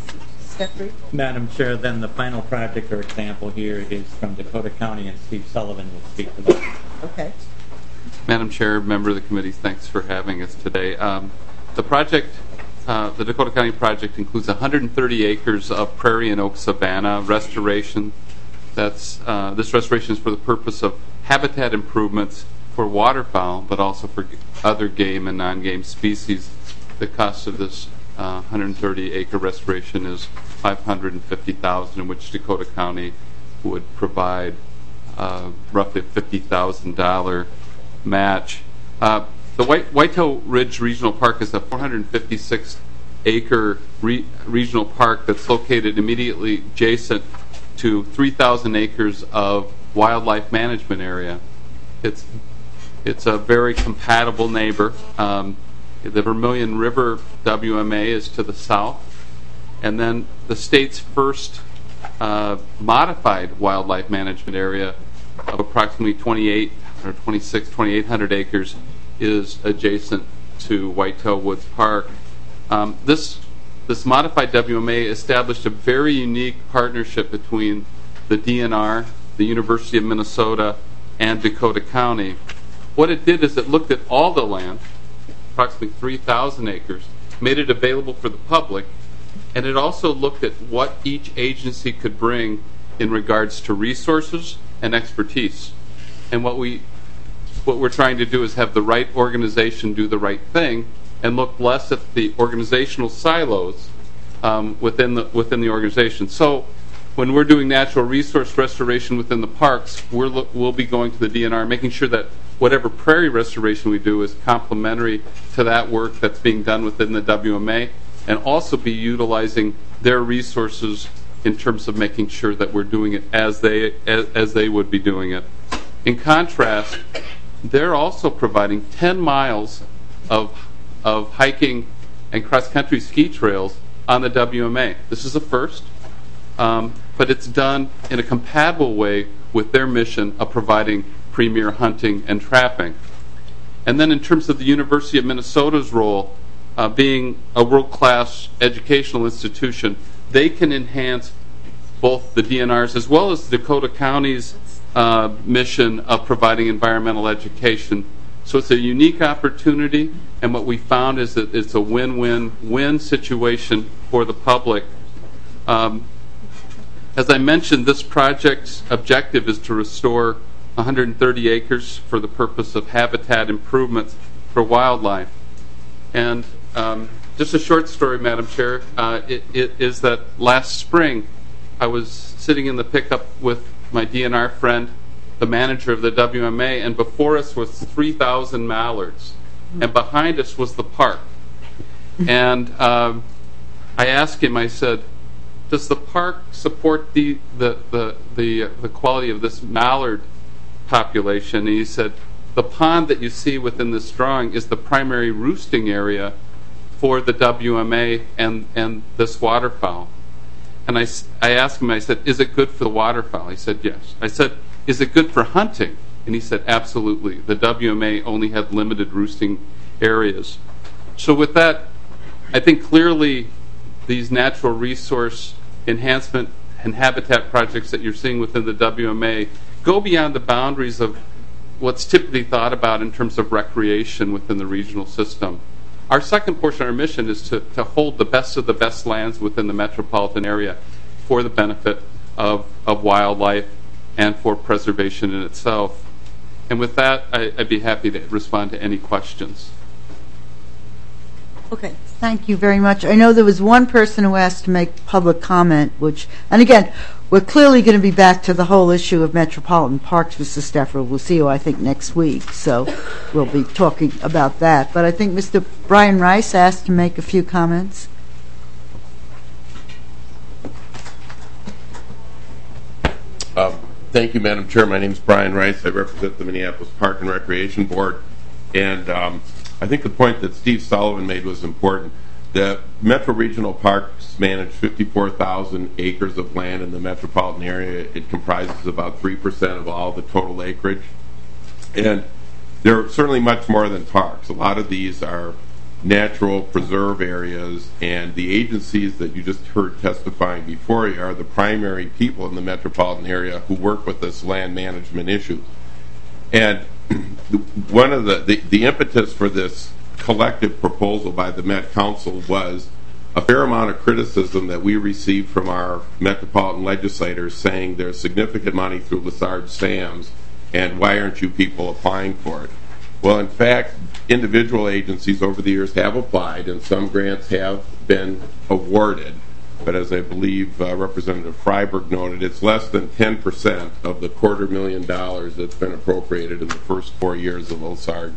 Madam Chair, then the final project or example here is from Dakota County, and Steve Sullivan will speak to that. Okay. Madam Chair, member of the committee, thanks for having us today. Um, the project, uh, the Dakota County project, includes one hundred thirty acres of prairie and oak savanna restoration. That's uh, this restoration is for the purpose of habitat improvements for waterfowl, but also for other game and non-game species. The cost of this uh, one hundred thirty acre restoration is five hundred fifty thousand dollars, in which Dakota County would provide uh, roughly a fifty thousand dollars match. Uh, the White, Whitetail Ridge Regional Park is a four hundred fifty-six acre re regional park that's located immediately adjacent to three thousand acres of wildlife management area. It's it's a very compatible neighbor. Um, the Vermilion River W M A is to the south, and then the state's first uh, modified wildlife management area of approximately twenty-eight or twenty-six, twenty-eight hundred acres is adjacent to Whitetail Woods Park. Um, this this modified W M A established a very unique partnership between the D N R, the University of Minnesota, and Dakota County. What it did is it looked at all the land, approximately three thousand acres, made it available for the public, and it also looked at what each agency could bring in regards to resources and expertise. And what we what we're trying to do is have the right organization do the right thing and look less at the organizational silos um, within the within the organization. So when we're doing natural resource restoration within the parks, we're lo we'll be going to the D N R, making sure that whatever prairie restoration we do is complementary to that work that's being done within the W M A, and also be utilizing their resources in terms of making sure that we're doing it as they as, as they would be doing it. In contrast, they're also providing ten miles of of hiking and cross-country ski trails on the W M A. This is a first, um, but it's done in a compatible way with their mission of providing premier hunting and trapping. And then in terms of the University of Minnesota's role, uh, being a world-class educational institution, they can enhance both the D N R's as well as Dakota County's uh, mission of providing environmental education. So it's a unique opportunity, and what we found is that it's a win-win-win situation for the public. Um, as I mentioned, this project's objective is to restore one hundred thirty acres for the purpose of habitat improvements for wildlife. And um, just a short story, Madam Chair, uh, it, it is that last spring I was sitting in the pickup with my D N R friend, the manager of the W M A, and before us was three thousand mallards, and behind us was the park. And um, I asked him, I said, does the park support the, the, the, the, uh, the quality of this mallard population? And he said, the pond that you see within this drawing is the primary roosting area for the W M A and, and this waterfowl. And I, I asked him, I said, is it good for the waterfowl? He said, yes. I said, is it good for hunting? And he said, absolutely. The W M A only had limited roosting areas. So with that, I think clearly these natural resource enhancement and habitat projects that you're seeing within the W M A go beyond the boundaries of what's typically thought about in terms of recreation within the regional system. Our second portion of our mission is to, to hold the best of the best lands within the metropolitan area for the benefit of, of wildlife and for preservation in itself. And with that, I, I'd be happy to respond to any questions. Okay, thank you very much. I know there was one person who asked to make public comment, which, and again, we're clearly going to be back to the whole issue of metropolitan parks, Mister Steffer. We'll see you, I think, next week, so we'll be talking about that. But I think Mister Brian Rice asked to make a few comments. Um, thank you, Madam Chair. My name is Brian Rice. I represent the Minneapolis Park and Recreation Board. And um, I think the point that Steve Sullivan made was important. The Metro Regional Parks manage fifty-four thousand acres of land in the metropolitan area. It comprises about three percent of all the total acreage. And they're certainly much more than parks. A lot of these are natural preserve areas, and the agencies that you just heard testifying before you are the primary people in the metropolitan area who work with this land management issue. And one of the, the, the impetus for this collective proposal by the Met Council was a fair amount of criticism that we received from our metropolitan legislators saying there's significant money through Lessard SAMS, and why aren't you people applying for it? Well, in fact, individual agencies over the years have applied, and some grants have been awarded. But as I believe uh, Representative Freiberg noted, it's less than ten percent of the quarter million dollars that's been appropriated in the first four years of Lessard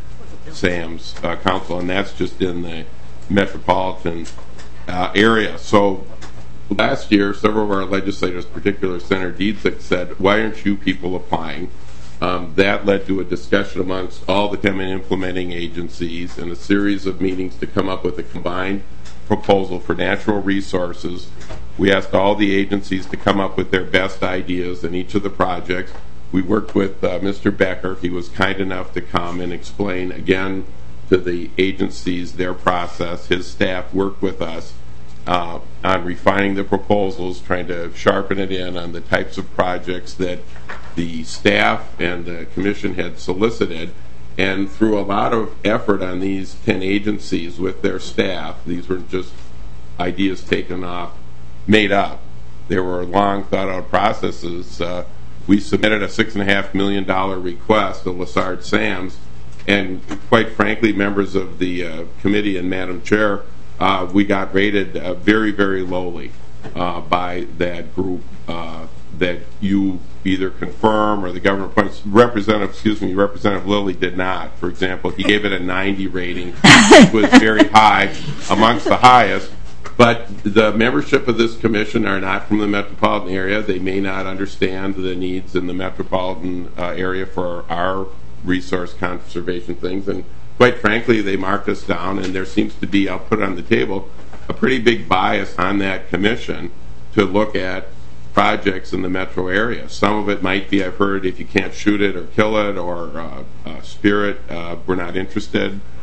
SAMS uh, Council, and that's just in the metropolitan uh, area. So last year, several of our legislators, particularly Senator Dietzick, said, why aren't you people applying? Um, that led to a discussion amongst all the common implementing agencies and a series of meetings to come up with a combined proposal for natural resources. We asked all the agencies to come up with their best ideas in each of the projects. We worked with uh, Mister Becker. He was kind enough to come and explain again to the agencies their process. His staff worked with us uh, on refining the proposals, trying to sharpen it in on the types of projects that the staff and the commission had solicited. And through a lot of effort on these ten agencies with their staff, these were just ideas taken off, made up. There were long thought out processes. Uh, we submitted a six and a half million dollar request to Lessard SAMS, and quite frankly, members of the uh, committee and Madam Chair, uh, we got rated uh, very, very lowly uh, by that group uh, that you either confirm or the government appoints. Representative, excuse me, Representative Lilly did not. For example, he gave it a ninety rating, which was very high, amongst the highest. But the membership of this commission are not from the metropolitan area. They may not understand the needs in the metropolitan uh, area for our resource conservation things. And quite frankly, they marked us down, and there seems to be, I'll put it on the table, a pretty big bias on that commission to look at projects in the metro area. Some of it might be, I've heard, if you can't shoot it or kill it or uh, uh, spear it, uh, we're not interested.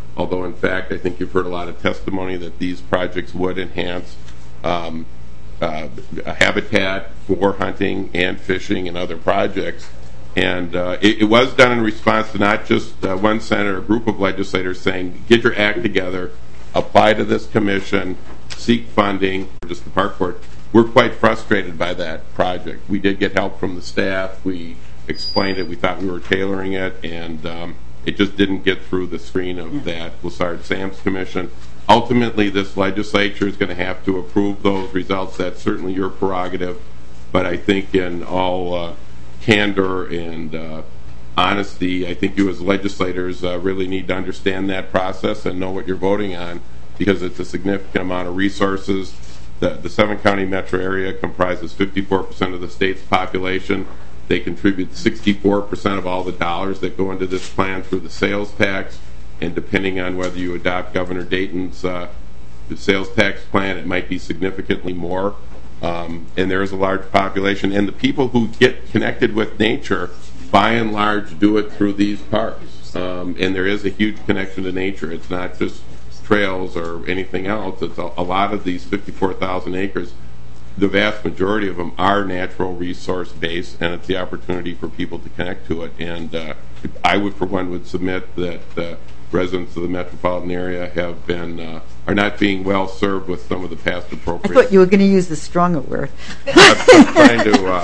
although in fact I think you've heard a lot of testimony that these projects would enhance um, uh, a habitat for hunting and fishing and other projects. And uh, it, it was done in response to not just uh, one senator, a group of legislators saying, get your act together, apply to this commission, seek funding, just the park board. We're quite frustrated by that project. We did get help from the staff. We explained it. We thought we were tailoring it, and um, it just didn't get through the screen of that Lessard-Sams Commission. Ultimately, this legislature is going to have to approve those results. That's certainly your prerogative. But I think in all uh, candor and uh, honesty, I think you as legislators uh, really need to understand that process and know what you're voting on, because it's a significant amount of resources. The, the seven-county metro area comprises fifty-four percent of the state's population. They contribute sixty-four percent of all the dollars that go into this plan through the sales tax. And depending on whether you adopt Governor Dayton's uh, sales tax plan, it might be significantly more. Um, and there is a large population. And the people who get connected with nature, by and large, do it through these parks. Um, and there is a huge connection to nature. It's not just trails or anything else. It's a, a lot of these fifty-four thousand acres. The vast majority of them are natural resource based, and it's the opportunity for people to connect to it. And uh, I would, for one, would submit that uh, residents of the metropolitan area have been uh, are not being well served with some of the past appropriations. I thought you were going to use the stronger word. I'm trying to. Uh,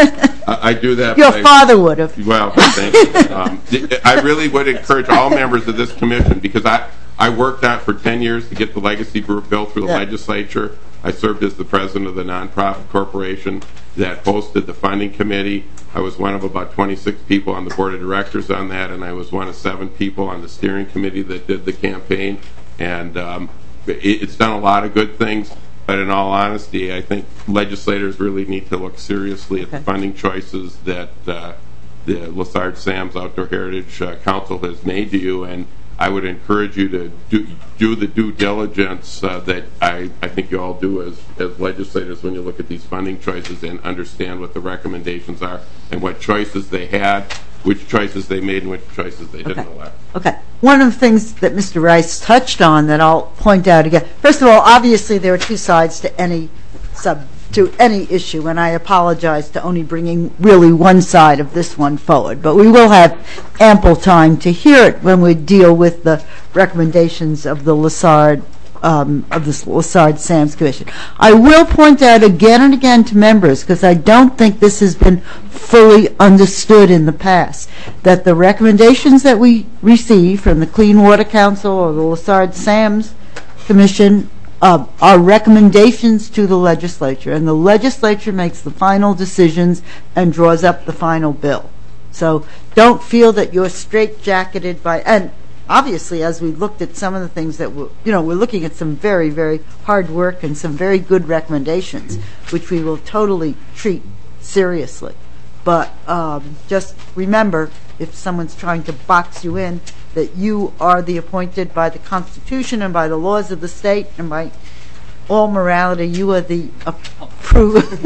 I, I do that. Your I, father would have. Well, thank you. Um, I really would encourage all members of this commission, because I. I worked on for ten years to get the legacy group bill through the yeah. legislature. I served as the president of the nonprofit corporation that hosted the funding committee. I was one of about twenty-six people on the board of directors on that, and I was one of seven people on the steering committee that did the campaign. And um, it, it's done a lot of good things, but in all honesty, I think legislators really need to look seriously at okay. the funding choices that uh, the Lessard-Sams Outdoor Heritage uh, Council has made to you. And I would encourage you to do, do the due diligence uh, that I, I think you all do as, as legislators when you look at these funding choices, and understand what the recommendations are and what choices they had, which choices they made, and which choices they didn't okay. elect. Okay. One of the things that Mister Rice touched on that I'll point out again, first of all, obviously there are two sides to any sub to any issue, and I apologize to only bringing really one side of this one forward, but we will have ample time to hear it when we deal with the recommendations of the Lessard um, of the Lessard-Sams Commission. I will point out again and again to members, because I don't think this has been fully understood in the past, that the recommendations that we receive from the Clean Water Council or the Lessard-Sams Commission Uh, are recommendations to the legislature, and the legislature makes the final decisions and draws up the final bill. So don't feel that you're straitjacketed by, and obviously as we looked at some of the things that we're, you know, we're looking at some very, very hard work and some very good recommendations, which we will totally treat seriously. But um, just remember, if someone's trying to box you in, that you are the appointed by the Constitution and by the laws of the state and by all morality. You are the approved.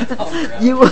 you,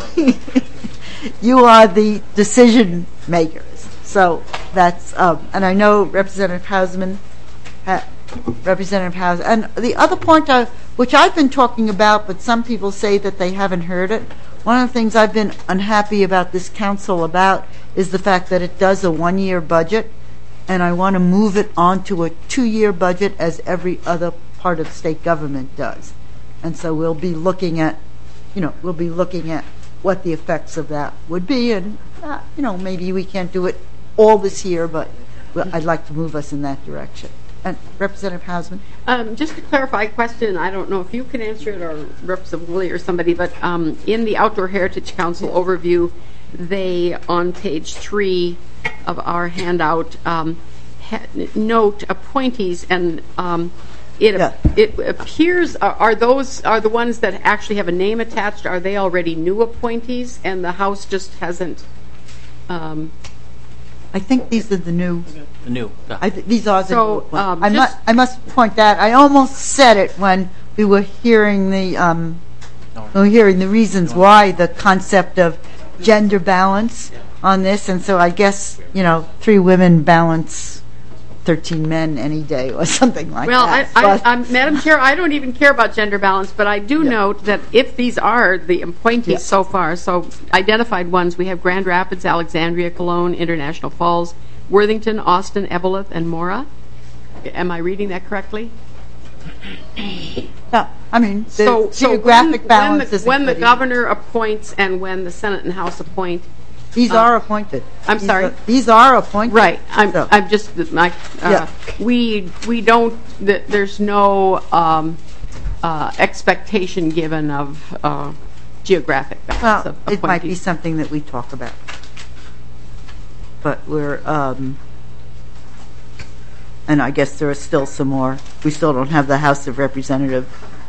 you are the decision makers. So that's, um, and I know Representative Hausman, ha, Representative Hausman, and the other point, I, which I've been talking about, but some people say that they haven't heard it. One of the things I've been unhappy about this council about is the fact that it does a one-year budget, and I want to move it on to a two-year budget as every other part of state government does. And so we'll be looking at, you know, we'll be looking at what the effects of that would be, and, uh, you know, maybe we can't do it all this year, but I'd like to move us in that direction. And Representative Hausman? Um, just to clarify a question, I don't know if you can answer it or Representative Willie or somebody, but um, in the Outdoor Heritage Council overview, they, on page three of our handout, um, ha note appointees, and um, it yeah. it appears are, are those are the ones that actually have a name attached? Are they already new appointees, and the House just hasn't? Um, I think these are the new. The new. Yeah. I th these are the so, new. Um, I must I must point that I almost said it when we were hearing the um, we were hearing the reasons why the concept of gender balance on this, and so I guess, you know, three women balance thirteen men any day or something like well, that. I, But- I, I'm, Madam Chair, I don't even care about gender balance, but I do note that if these are the appointees Yeah. so far, so identified ones, we have Grand Rapids, Alexandria, Cologne, International Falls, Worthington, Austin, Eveleth, and Mora. Am I reading that correctly? No, I mean, the So, so geographic when, balance when the, isn't when the good governor appoints and when the Senate and House appoint, These uh, are appointed. I'm These sorry? are- These are appointed. Right. I'm, So- I'm just, my, uh, Yeah. we, we don't, th- there's no um, uh, expectation given of uh, geographic balance Well, of it might be appointees. something that we talk about. But we're, um, and I guess there are still some more. We still don't have the House of Representative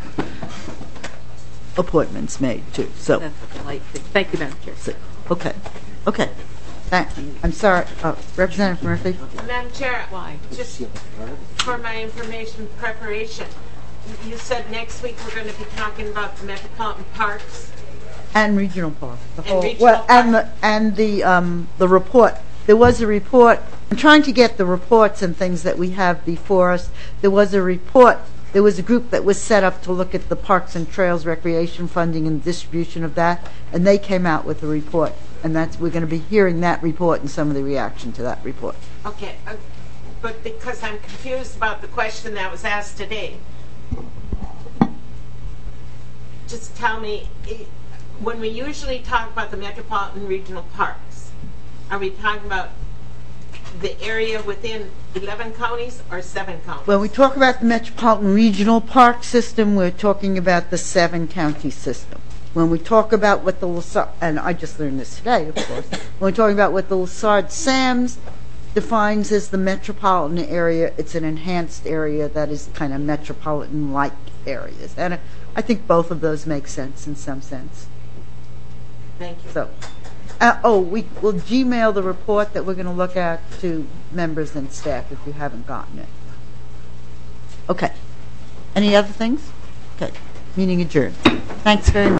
appointments made, too, so. That's a polite thing. Thank you, Madam Chair. so- Okay, okay. Thank- I'm sorry, uh, Representative Murphy? Madam Chair, just for my information preparation, you said next week we're going to be talking about the metropolitan parks. And regional park. the And whole- regional well, And the, and the, um, the report. There was a report, I'm trying to get the reports and things that we have before us. There was a report, there was a group that was set up to look at the Parks and Trails recreation funding and distribution of that, and they came out with a report. And that's, we're going to be hearing that report and some of the reaction to that report. Okay, uh, but because I'm confused about the question that was asked today, just tell me, eh, when we usually talk about the metropolitan regional parks, are we talking about the area within eleven counties or seven counties? When we talk about the Metropolitan Regional Park System, we're talking about the seven-county system. When we talk about what the Lassard, and I just learned this today, of course, when we're talking about what the Lassard-Sams defines as the metropolitan area, it's an enhanced area that is kind of metropolitan-like areas. And I think both of those make sense in some sense. Thank you. So, uh, oh, we will Gmail the report that we're going to look at to members and staff if you haven't gotten it. Okay. Any other things? Okay. Meeting adjourned. Thanks very much.